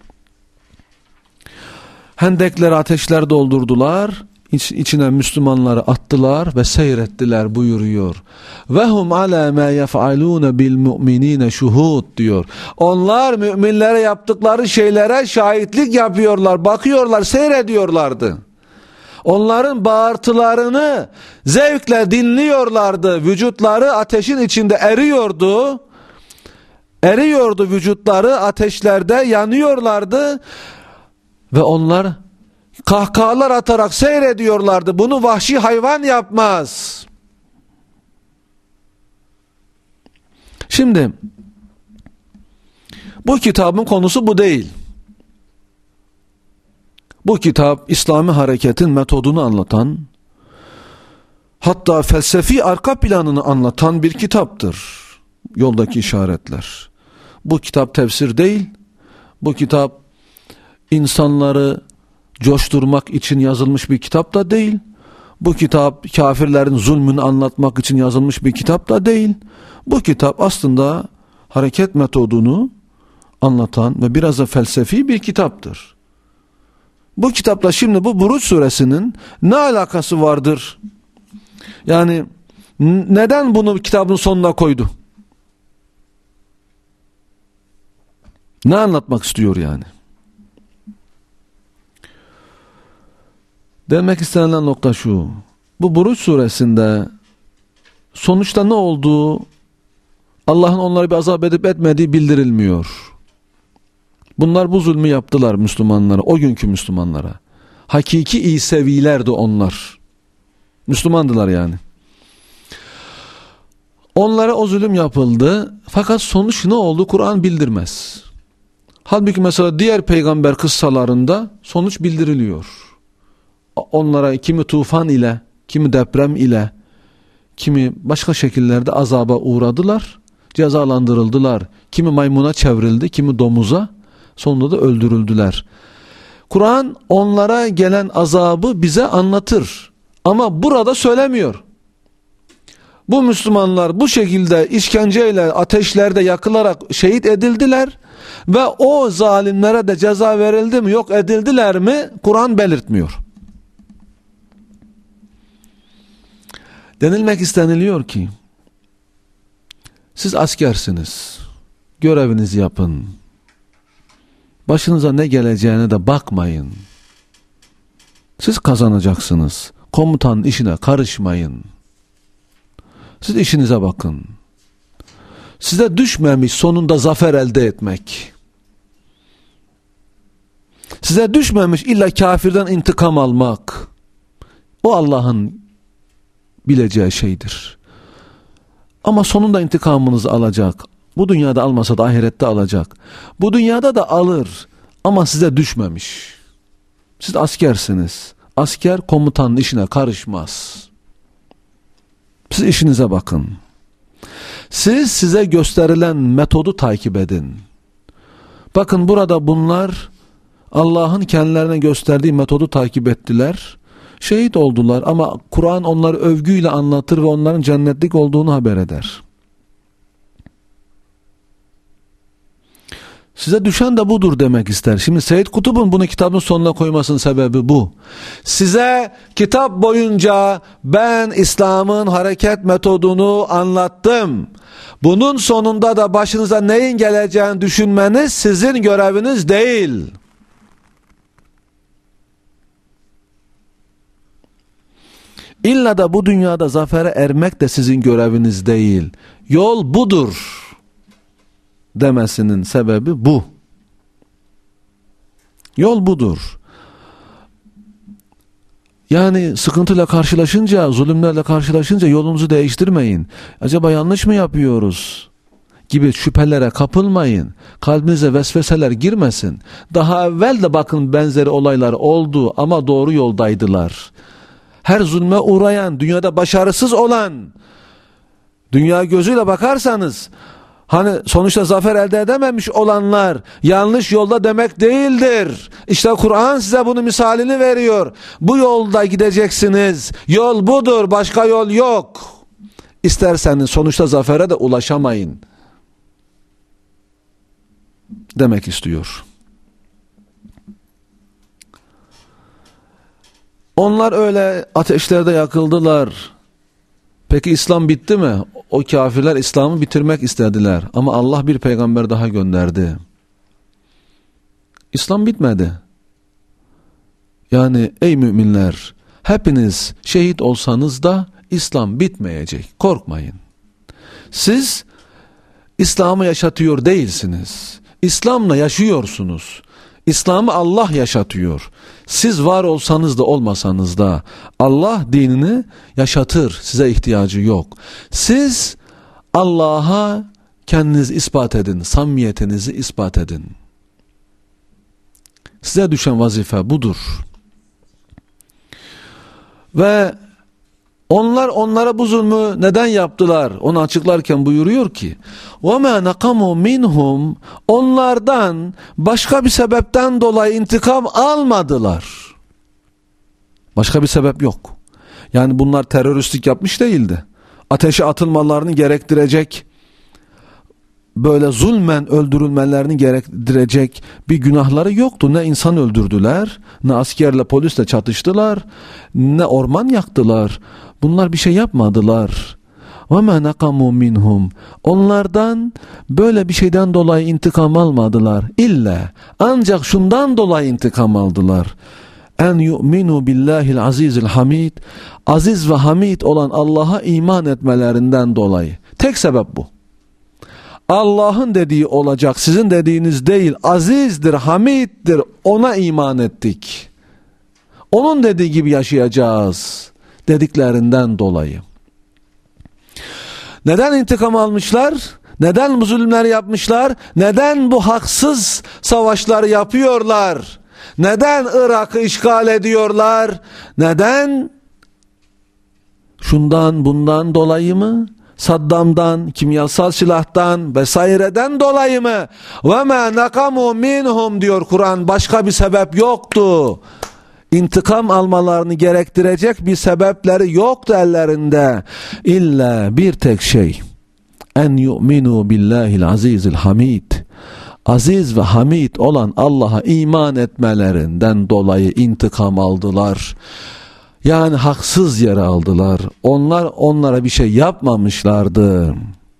[SPEAKER 1] Hendekleri ateşler doldurdular, iç, içine Müslümanları attılar ve seyrettiler buyuruyor. Ve hum ala ma yef'alun bil mu'minin şuhud diyor. Onlar müminlere yaptıkları şeylere şahitlik yapıyorlar, bakıyorlar, seyrediyorlardı. Onların bağırtılarını zevkle dinliyorlardı. Vücutları ateşin içinde eriyordu. Eriyordu vücutları, ateşlerde yanıyorlardı. Ve onlar kahkahalar atarak seyrediyorlardı. Bunu vahşi hayvan yapmaz. Şimdi bu kitabın konusu bu değil. Bu kitap İslami hareketin metodunu anlatan, hatta felsefi arka planını anlatan bir kitaptır. Yoldaki işaretler. Bu kitap tefsir değil. Bu kitap insanları coşturmak için yazılmış bir kitap da değil. Bu kitap kafirlerin zulmünü anlatmak için yazılmış bir kitap da değil. Bu kitap aslında hareket metodunu anlatan ve biraz da felsefi bir kitaptır. Bu kitapla şimdi bu Buruç suresinin ne alakası vardır? Yani neden bunu kitabın sonuna koydu? Ne anlatmak istiyor yani? Demek istenilen nokta şu. Bu Buruç suresinde sonuçta ne olduğu, Allah'ın onları bir azap edip etmediği bildirilmiyor. Bunlar bu zulmü yaptılar Müslümanlara, o günkü Müslümanlara. Hakiki İsevilerdi onlar. Müslümandılar yani. Onlara o zulüm yapıldı. Fakat sonuç ne oldu? Kur'an bildirmez. Halbuki mesela diğer peygamber kıssalarında sonuç bildiriliyor. Onlara kimi tufan ile, kimi deprem ile, kimi başka şekillerde azaba uğradılar, cezalandırıldılar. Kimi maymuna çevrildi, kimi domuza, sonunda da öldürüldüler. Kur'an onlara gelen azabı bize anlatır ama burada söylemiyor. Bu Müslümanlar bu şekilde işkenceyle ateşlerde yakılarak şehit edildiler ve o zalimlere de ceza verildi mi, yok edildiler mi Kur'an belirtmiyor. Denilmek isteniliyor ki siz askersiniz, görevinizi yapın, başınıza ne geleceğine de bakmayın, siz kazanacaksınız, komutanın işine karışmayın, siz işinize bakın, size düşmemiş sonunda zafer elde etmek, size düşmemiş illa kafirden intikam almak, o Allah'ın bileceği şeydir. Ama sonunda intikamınızı alacak. Bu dünyada almasa da ahirette alacak. Bu dünyada da alır ama size düşmemiş. Siz askersiniz. Asker komutanın işine karışmaz. Siz işinize bakın. Siz size gösterilen metodu takip edin. Bakın burada bunlar Allah'ın kendilerine gösterdiği metodu takip ettiler. Şehit oldular ama Kur'an onları övgüyle anlatır ve onların cennetlik olduğunu haber eder. Size düşen de budur demek ister. Şimdi Seyyid Kutub'un bunu kitabın sonuna koymasının sebebi bu. Size kitap boyunca ben İslam'ın hareket metodunu anlattım. Bunun sonunda da başınıza neyin geleceğini düşünmeniz sizin göreviniz değil. İlla da bu dünyada zafere ermek de sizin göreviniz değil. Yol budur demesinin sebebi bu. Yol budur. Yani sıkıntıyla karşılaşınca, zulümlerle karşılaşınca yolunuzu değiştirmeyin. Acaba yanlış mı yapıyoruz gibi şüphelere kapılmayın. Kalbinize vesveseler girmesin. Daha evvel de bakın benzeri olaylar oldu ama doğru yoldaydılar. Her zulme uğrayan, dünyada başarısız olan, dünya gözüyle bakarsanız, hani sonuçta zafer elde edememiş olanlar yanlış yolda demek değildir. İşte Kur'an size bunun misalini veriyor. Bu yolda gideceksiniz. Yol budur, başka yol yok. İsterseniz sonuçta zafere de ulaşamayın demek istiyor. Onlar öyle ateşlerde yakıldılar. Peki İslam bitti mi? O kafirler İslam'ı bitirmek istediler. Ama Allah bir peygamber daha gönderdi. İslam bitmedi. Yani ey müminler, hepiniz şehit olsanız da İslam bitmeyecek. Korkmayın. Siz İslam'ı yaşatıyor değilsiniz. İslam'la yaşıyorsunuz. İslam'ı Allah yaşatıyor. Siz var olsanız da olmasanız da Allah dinini yaşatır. Size ihtiyacı yok. Siz Allah'a kendinizi ispat edin. Samimiyetinizi ispat edin. Size düşen vazife budur. Ve onlar onlara bu zulmü neden yaptılar? Onu açıklarken buyuruyor ki: وَمَا نَقَمُوا مِنْهُمْ Onlardan başka bir sebepten dolayı intikam almadılar. Başka bir sebep yok. Yani bunlar teröristlik yapmış değildi. Ateşe atılmalarını gerektirecek, böyle zulmen öldürülmelerini gerektirecek bir günahları yoktu. Ne insan öldürdüler, ne askerle polisle çatıştılar, ne orman yaktılar. Bunlar bir şey yapmadılar. وَمَا نَقَمُوا مِنْهُمْ Onlardan böyle bir şeyden dolayı intikam almadılar. İlla ancak şundan dolayı intikam aldılar. En yu'minu billahil azizil hamid Aziz ve hamid olan Allah'a iman etmelerinden dolayı. Tek sebep bu. Allah'ın dediği olacak, sizin dediğiniz değil. Azizdir, hamiddir, ona iman ettik. Onun dediği gibi yaşayacağız dediklerinden dolayı. Neden intikam almışlar? Neden bu zulümleri yapmışlar? Neden bu haksız savaşları yapıyorlar? Neden Irak'ı işgal ediyorlar? Neden şundan bundan dolayı mı? Saddam'dan, kimyasal silahtan vesaireden dolayı mı? Ve ma nakamu minhum diyor Kur'an. Başka bir sebep yoktu. İntikam almalarını gerektirecek bir sebepleri yoktu ellerinde. İlla bir tek şey. En yu'minu billahil azizil hamid. Aziz ve hamid olan Allah'a iman etmelerinden dolayı intikam aldılar. Yani haksız yere aldılar. Onlar onlara bir şey yapmamışlardı.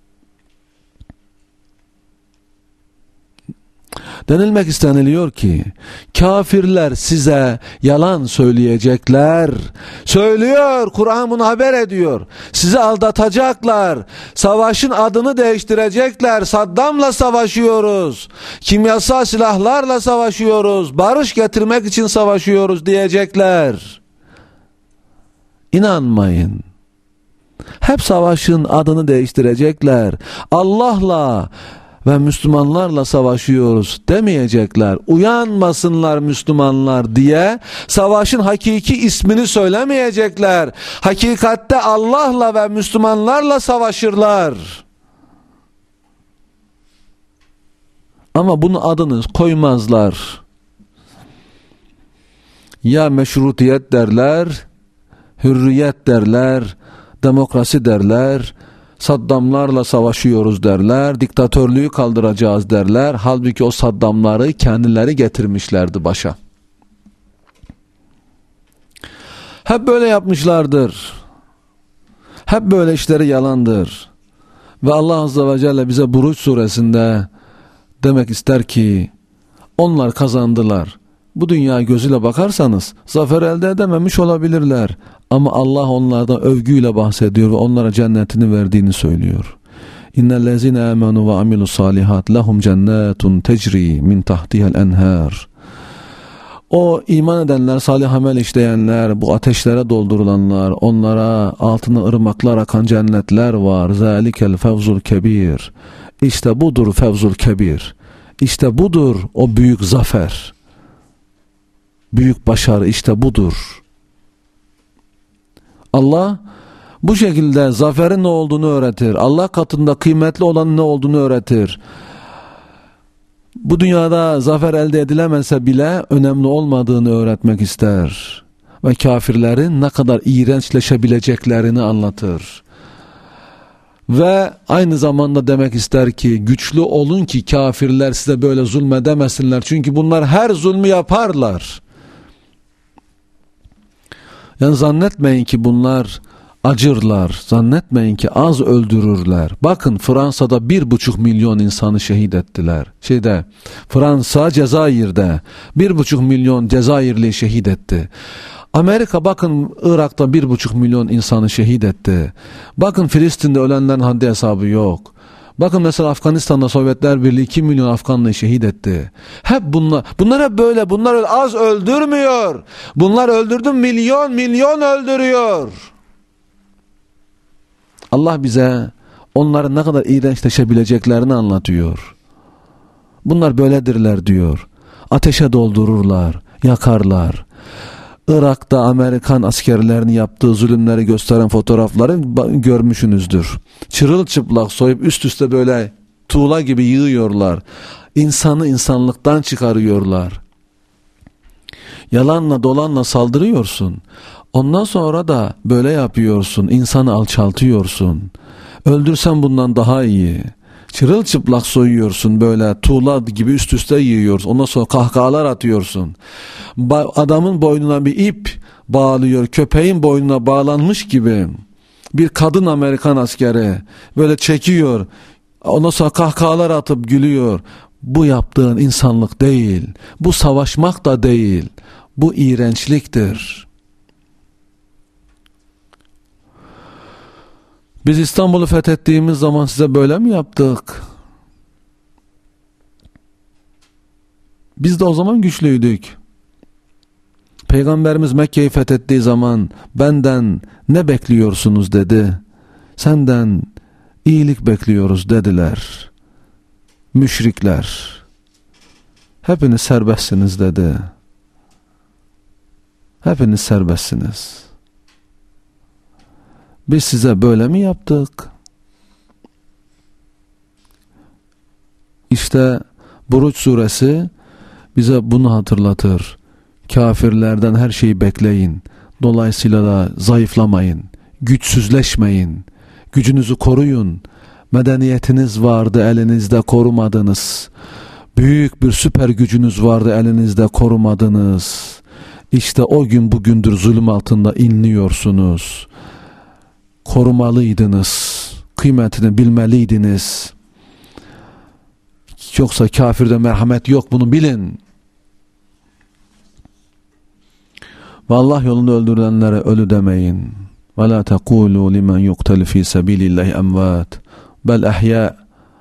[SPEAKER 1] Denilmek isteniliyor ki kafirler size yalan söyleyecekler. Söylüyor, Kur'an bunu haber ediyor. Sizi aldatacaklar. Savaşın adını değiştirecekler. Saddam'la savaşıyoruz. Kimyasal silahlarla savaşıyoruz. Barış getirmek için savaşıyoruz diyecekler. İnanmayın. Hep savaşın adını değiştirecekler. Allah'la ve Müslümanlarla savaşıyoruz demeyecekler. Uyanmasınlar Müslümanlar diye savaşın hakiki ismini söylemeyecekler. Hakikatte Allah'la ve Müslümanlarla savaşırlar. Ama bunun adını koymazlar. Ya meşrutiyet derler, hürriyet derler, demokrasi derler, Saddamlarla savaşıyoruz derler, diktatörlüğü kaldıracağız derler. Halbuki o Saddamları kendileri getirmişlerdi başa. Hep böyle yapmışlardır. Hep böyle işleri yalandır. Ve Allah Azze ve Celle bize Buruç suresinde demek ister ki onlar kazandılar. Bu dünya gözüyle bakarsanız zafer elde edememiş olabilirler. Ama Allah onlardan övgüyle bahsediyor ve onlara cennetini verdiğini söylüyor. İnnellezine amenu ve amilus salihat lehum cennetun tecri min tahtiha'l enhar. O iman edenler, salih amel işleyenler, bu ateşlere doldurulanlar, onlara altına ırmaklar akan cennetler var. Zalikel fevzul kebir. İşte budur fevzul kebir. İşte budur o büyük zafer. Büyük başarı işte budur. Allah bu şekilde zaferin ne olduğunu öğretir. Allah katında kıymetli olan ne olduğunu öğretir. Bu dünyada zafer elde edilemese bile önemli olmadığını öğretmek ister. Ve kafirlerin ne kadar iğrençleşebileceklerini anlatır. Ve aynı zamanda demek ister ki güçlü olun ki kafirler size böyle zulmedemesinler. Çünkü bunlar her zulmü yaparlar. Yani zannetmeyin ki bunlar acırlar, zannetmeyin ki az öldürürler. Bakın Fransa'da bir buçuk milyon insanı şehit ettiler. Şeyde, Fransa Cezayir'de bir buçuk milyon Cezayirli şehit etti. Amerika bakın Irak'ta bir buçuk milyon insanı şehit etti. Bakın Filistin'de ölenlerin haddi hesabı yok. Bakın mesela Afganistan'da Sovyetler Birliği iki milyon Afganlı şehit etti. Hep bunlar, bunlar hep böyle, bunlar az öldürmüyor. Bunlar öldürdü milyon milyon öldürüyor. Allah bize onların ne kadar iğrençleşebileceklerini anlatıyor. Bunlar böyledirler diyor. Ateşe doldururlar, yakarlar. Irak'ta Amerikan askerlerinin yaptığı zulümleri gösteren fotoğrafları görmüşsünüzdür. Çırılçıplak soyup üst üste böyle tuğla gibi yığıyorlar. İnsanı insanlıktan çıkarıyorlar. Yalanla dolanla saldırıyorsun. Ondan sonra da böyle yapıyorsun. İnsanı alçaltıyorsun. Öldürsen bundan daha iyi. Çırılçıplak soyuyorsun, böyle tuğla gibi üst üste yığıyorsun. Ondan sonra kahkahalar atıyorsun. Ba- adamın boynuna bir ip bağlıyor, köpeğin boynuna bağlanmış gibi. Bir kadın Amerikan askeri böyle çekiyor. Ondan sonra kahkahalar atıp gülüyor. Bu yaptığın insanlık değil. Bu savaşmak da değil. Bu iğrençliktir. Biz İstanbul'u fethettiğimiz zaman size böyle mi yaptık? Biz de o zaman güçlüydük. Peygamberimiz Mekke'yi fethettiği zaman benden ne bekliyorsunuz dedi. Senden iyilik bekliyoruz dediler. Müşrikler. Hepiniz serbestsiniz dedi. Hepiniz serbestsiniz. Biz size böyle mi yaptık? İşte Buruç suresi bize bunu hatırlatır. Kafirlerden her şeyi bekleyin. Dolayısıyla da zayıflamayın. Güçsüzleşmeyin. Gücünüzü koruyun. Medeniyetiniz vardı, elinizde korumadınız. Büyük bir süper gücünüz vardı, elinizde korumadınız. İşte o gün bugündür zulüm altında inliyorsunuz. Korumalıydınız. Kıymetini bilmeliydiniz. Yoksa kafirde merhamet yok, bunu bilin. Ve Allah yolunda öldürülenlere ölü demeyin. Ve la tekulu limen yuqtalu fi sabilillahi emvat bel ahya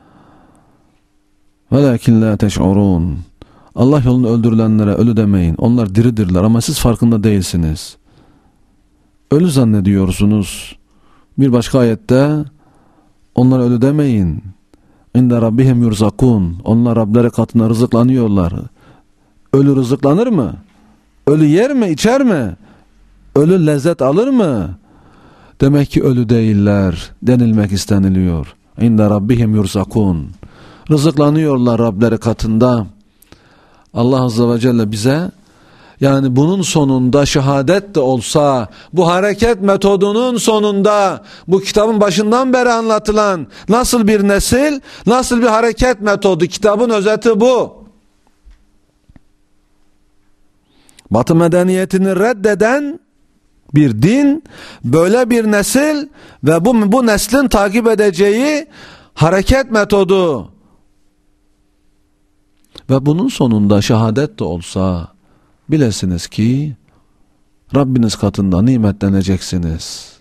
[SPEAKER 1] velakin la teş'urun. Allah yolunda öldürülenlere ölü demeyin. Onlar diridirler ama siz farkında değilsiniz. Ölü zannediyorsunuz. Bir başka ayette onlara ölü demeyin. İnde rabbihim yurzakun. Onlar Rableri katında rızıklanıyorlar. Ölü rızıklanır mı? Ölü yer mi, içer mi? Ölü lezzet alır mı? Demek ki ölü değiller denilmek isteniliyor. İnde rabbihim yurzakun. Rızıklanıyorlar Rableri katında. Allah Azze ve Celle bize, yani bunun sonunda şehadet de olsa, bu hareket metodunun sonunda, bu kitabın başından beri anlatılan nasıl bir nesil, nasıl bir hareket metodu, kitabın özeti bu. Batı medeniyetini reddeden bir din, böyle bir nesil ve bu, bu neslin takip edeceği hareket metodu. Ve bunun sonunda şehadet de olsa, bilesiniz ki Rabbiniz katında nimetleneceksiniz.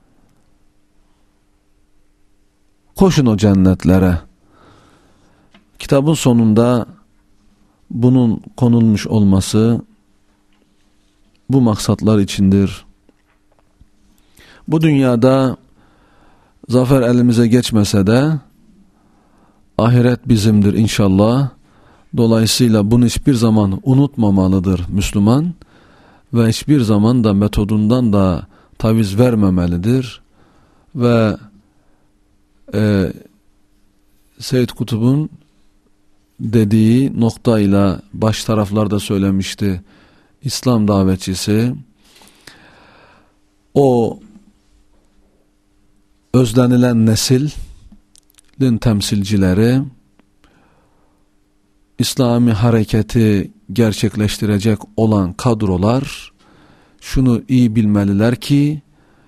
[SPEAKER 1] Koşun o cennetlere. Kitabın sonunda bunun konulmuş olması bu maksatlar içindir. Bu dünyada zafer elimize geçmese de ahiret bizimdir inşallah. Dolayısıyla bunu hiçbir zaman unutmamalıdır Müslüman ve hiçbir zaman da metodundan da taviz vermemelidir. Ve e, Seyyid Kutub'un dediği noktayla baş taraflarda söylemişti İslam davetçisi, o özlenilen neslin temsilcileri, İslami hareketi gerçekleştirecek olan kadrolar şunu iyi bilmeliler ki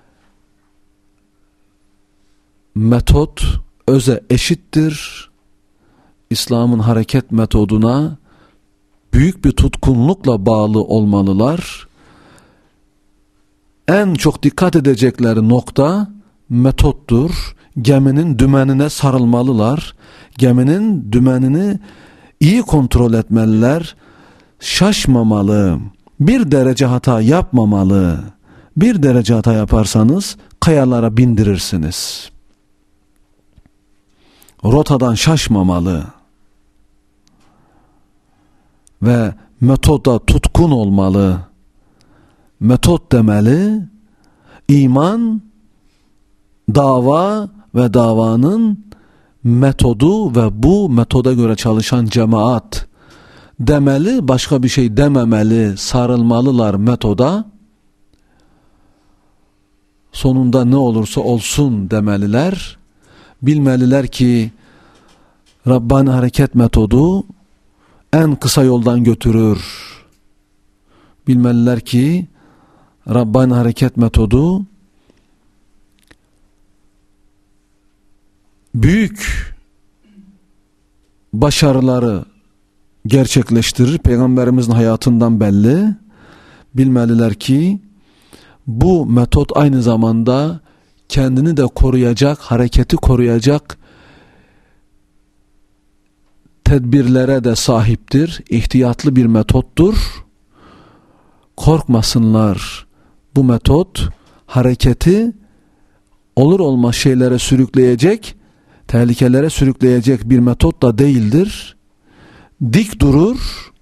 [SPEAKER 1] metot öze eşittir. İslam'ın hareket metoduna büyük bir tutkunlukla bağlı olmalılar. En çok dikkat edecekleri nokta metottur. Geminin dümenine sarılmalılar. Geminin dümenini iyi kontrol etmeliler. Şaşmamalı. Bir derece hata yapmamalı. Bir derece hata yaparsanız kayalara bindirirsiniz. Rotadan şaşmamalı. Ve metoda tutkun olmalı. Metot demeli, iman, dava ve davanın metodu ve bu metoda göre çalışan cemaat demeli, başka bir şey dememeli, sarılmalılar metoda. Sonunda ne olursa olsun demeliler. Bilmeliler ki Rabbani hareket metodu en kısa yoldan götürür. Bilmeliler ki Rabbani hareket metodu büyük başarıları gerçekleştirir. Peygamberimizin hayatından belli. Bilmeliler ki bu metot aynı zamanda kendini de koruyacak, hareketi koruyacak tedbirlere de sahiptir. İhtiyatlı bir metottur. Korkmasınlar. Bu metot hareketi olur olmaz şeylere sürükleyecek, tehlikelere sürükleyecek bir metot da değildir. Dik durur,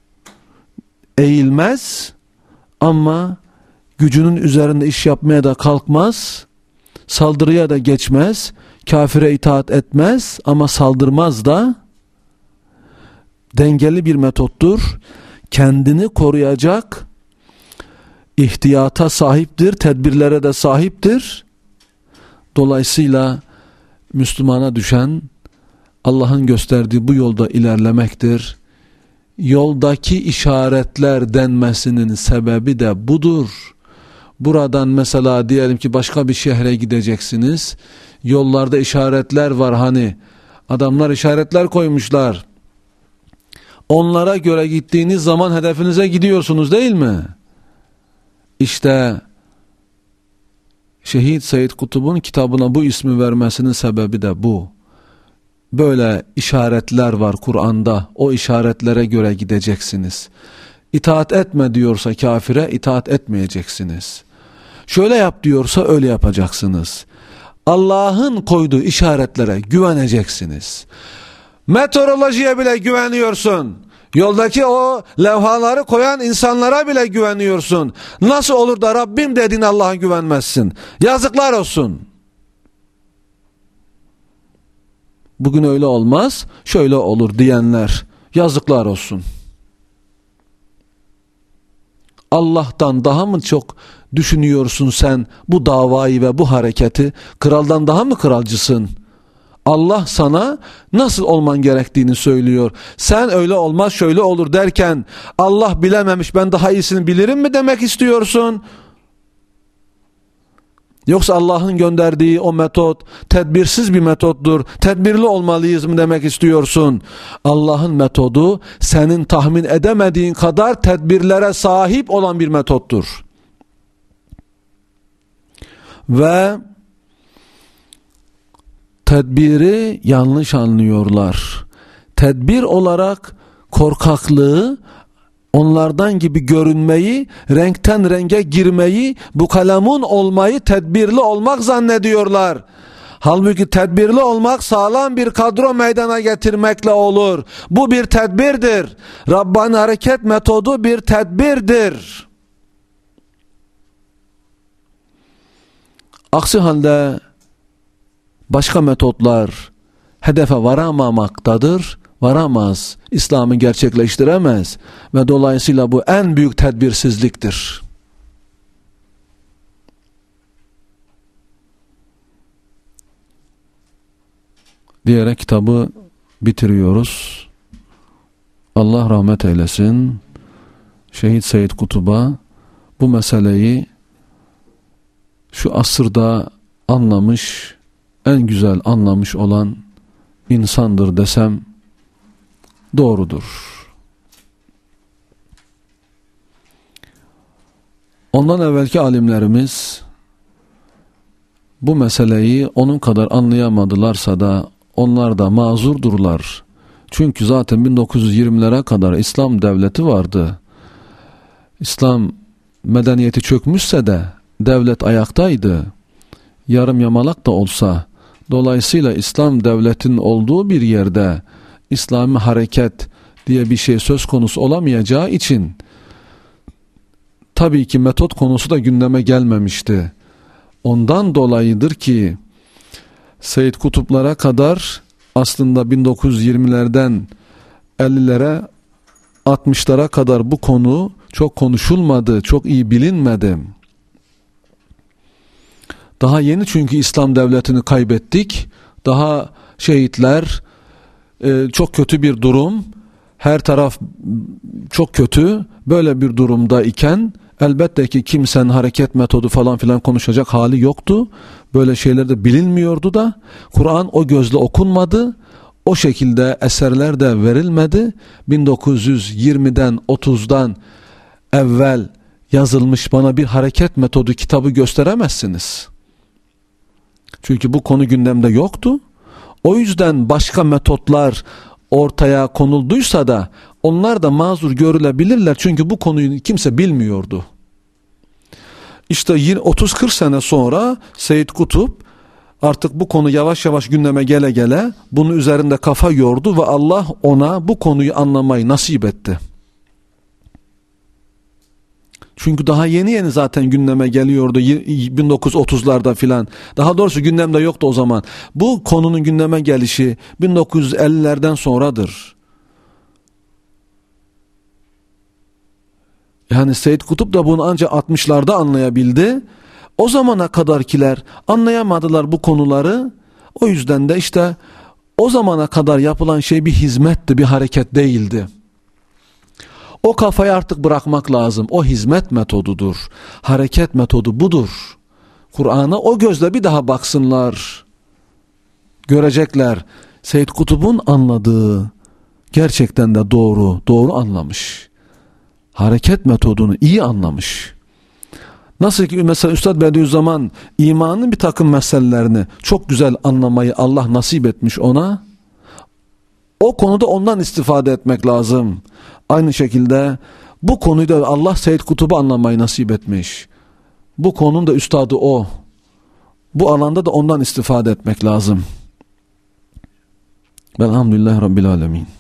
[SPEAKER 1] eğilmez ama gücünün üzerinde iş yapmaya da kalkmaz. Saldırıya da geçmez, kafire itaat etmez ama saldırmaz da. Dengeli bir metottur. Kendini koruyacak ihtiyata sahiptir, tedbirlere de sahiptir. Dolayısıyla Müslümana düşen Allah'ın gösterdiği bu yolda ilerlemektir. Yoldaki işaretler denmesinin sebebi de budur. Buradan mesela diyelim ki başka bir şehre gideceksiniz. Yollarda işaretler var, hani adamlar işaretler koymuşlar. Onlara göre gittiğiniz zaman hedefinize gidiyorsunuz, değil mi? İşte Şehit Seyyid Kutub'un kitabına bu ismi vermesinin sebebi de bu. Böyle işaretler var Kur'an'da. O işaretlere göre gideceksiniz. İtaat etme diyorsa kafire itaat etmeyeceksiniz. Şöyle yap diyorsa öyle yapacaksınız. Allah'ın koyduğu işaretlere güveneceksiniz. Meteorolojiye bile güveniyorsun. Yoldaki o levhaları koyan insanlara bile güveniyorsun. Nasıl olur da Rabbim dediğin Allah'a güvenmezsin? Yazıklar olsun. Bugün öyle olmaz, şöyle olur diyenler, yazıklar olsun. Allah'tan daha mı çok düşünüyorsun sen bu davayı ve bu hareketi? Kraldan daha mı kralcısın? Allah sana nasıl olman gerektiğini söylüyor. Sen öyle olmaz, şöyle olur derken Allah bilememiş, ben daha iyisini bilirim mi demek istiyorsun? Yoksa Allah'ın gönderdiği o metot tedbirsiz bir metottur, tedbirli olmalıyız mı demek istiyorsun? Allah'ın metodu senin tahmin edemediğin kadar tedbirlere sahip olan bir metottur. Ve tedbiri yanlış anlıyorlar. Tedbir olarak korkaklığı, onlardan gibi görünmeyi, renkten renge girmeyi, bu kalemun olmayı tedbirli olmak zannediyorlar. Halbuki tedbirli olmak sağlam bir kadro meydana getirmekle olur. Bu bir tedbirdir. Rabbani hareket metodu bir tedbirdir. Aksi halde başka metotlar hedefe varamamaktadır, varamaz, İslam'ı gerçekleştiremez ve dolayısıyla bu en büyük tedbirsizliktir. Diyerek kitabı bitiriyoruz. Allah rahmet eylesin. Şehit Seyyid Kutub'a bu meseleyi şu asırda anlamış, en güzel anlamış olan insandır desem doğrudur. Ondan evvelki alimlerimiz bu meseleyi onun kadar anlayamadılarsa da onlar da mazurdurlar. Çünkü zaten bin dokuz yüz yirmilere kadar İslam devleti vardı. İslam medeniyeti çökmüşse de devlet ayaktaydı. Yarım yamalak da olsa. Dolayısıyla İslam devletinin olduğu bir yerde İslami hareket diye bir şey söz konusu olamayacağı için tabii ki metot konusu da gündeme gelmemişti. Ondan dolayıdır ki Seyyid Kutuplara kadar aslında bin dokuz yüz yirmilerden ellilere altmışlara kadar bu konu çok konuşulmadı, çok iyi bilinmedi. Daha yeni çünkü İslam devletini kaybettik. Daha şehitler, e, çok kötü bir durum. Her taraf çok kötü. Böyle bir durumda iken elbette ki kimsenin hareket metodu falan filan konuşacak hali yoktu. Böyle şeyler de bilinmiyordu da. Kur'an o gözle okunmadı. O şekilde eserler de verilmedi. bin dokuz yüz yirmiden otuzdan evvel yazılmış bana bir hareket metodu kitabı gösteremezsiniz. Çünkü bu konu gündemde yoktu. O yüzden başka metotlar ortaya konulduysa da onlar da mazur görülebilirler. Çünkü bu konuyu kimse bilmiyordu. İşte otuz kırk sene sonra Seyyid Kutup artık bu konu yavaş yavaş gündeme gele gele bunun üzerinde kafa yordu ve Allah ona bu konuyu anlamayı nasip etti. Çünkü daha yeni yeni zaten gündeme geliyordu bin dokuz yüz otuzlarda filan. Daha doğrusu gündemde yoktu o zaman. Bu konunun gündeme gelişi bin dokuz yüz ellilerden sonradır. Yani Seyyid Kutup da bunu ancak altmışlarda anlayabildi. O zamana kadarkiler anlayamadılar bu konuları. O yüzden de işte o zamana kadar yapılan şey bir hizmetti, bir hareket değildi. O kafayı artık bırakmak lazım. O hizmet metodudur. Hareket metodu budur. Kur'an'a o gözle bir daha baksınlar. Görecekler. Seyyid Kutup'un anladığı gerçekten de doğru, doğru anlamış. Hareket metodunu iyi anlamış. Nasıl ki mesela Üstad Bediüzzaman imanın bir takım meselelerini çok güzel anlamayı Allah nasip etmiş ona. O konuda ondan istifade etmek lazım. Aynı şekilde bu konuyu da Allah Seyyid Kutup'u anlamayı nasip etmiş. Bu konunun da üstadı o. Bu alanda da ondan istifade etmek lazım. Velhamdülillahi Rabbil Alemin.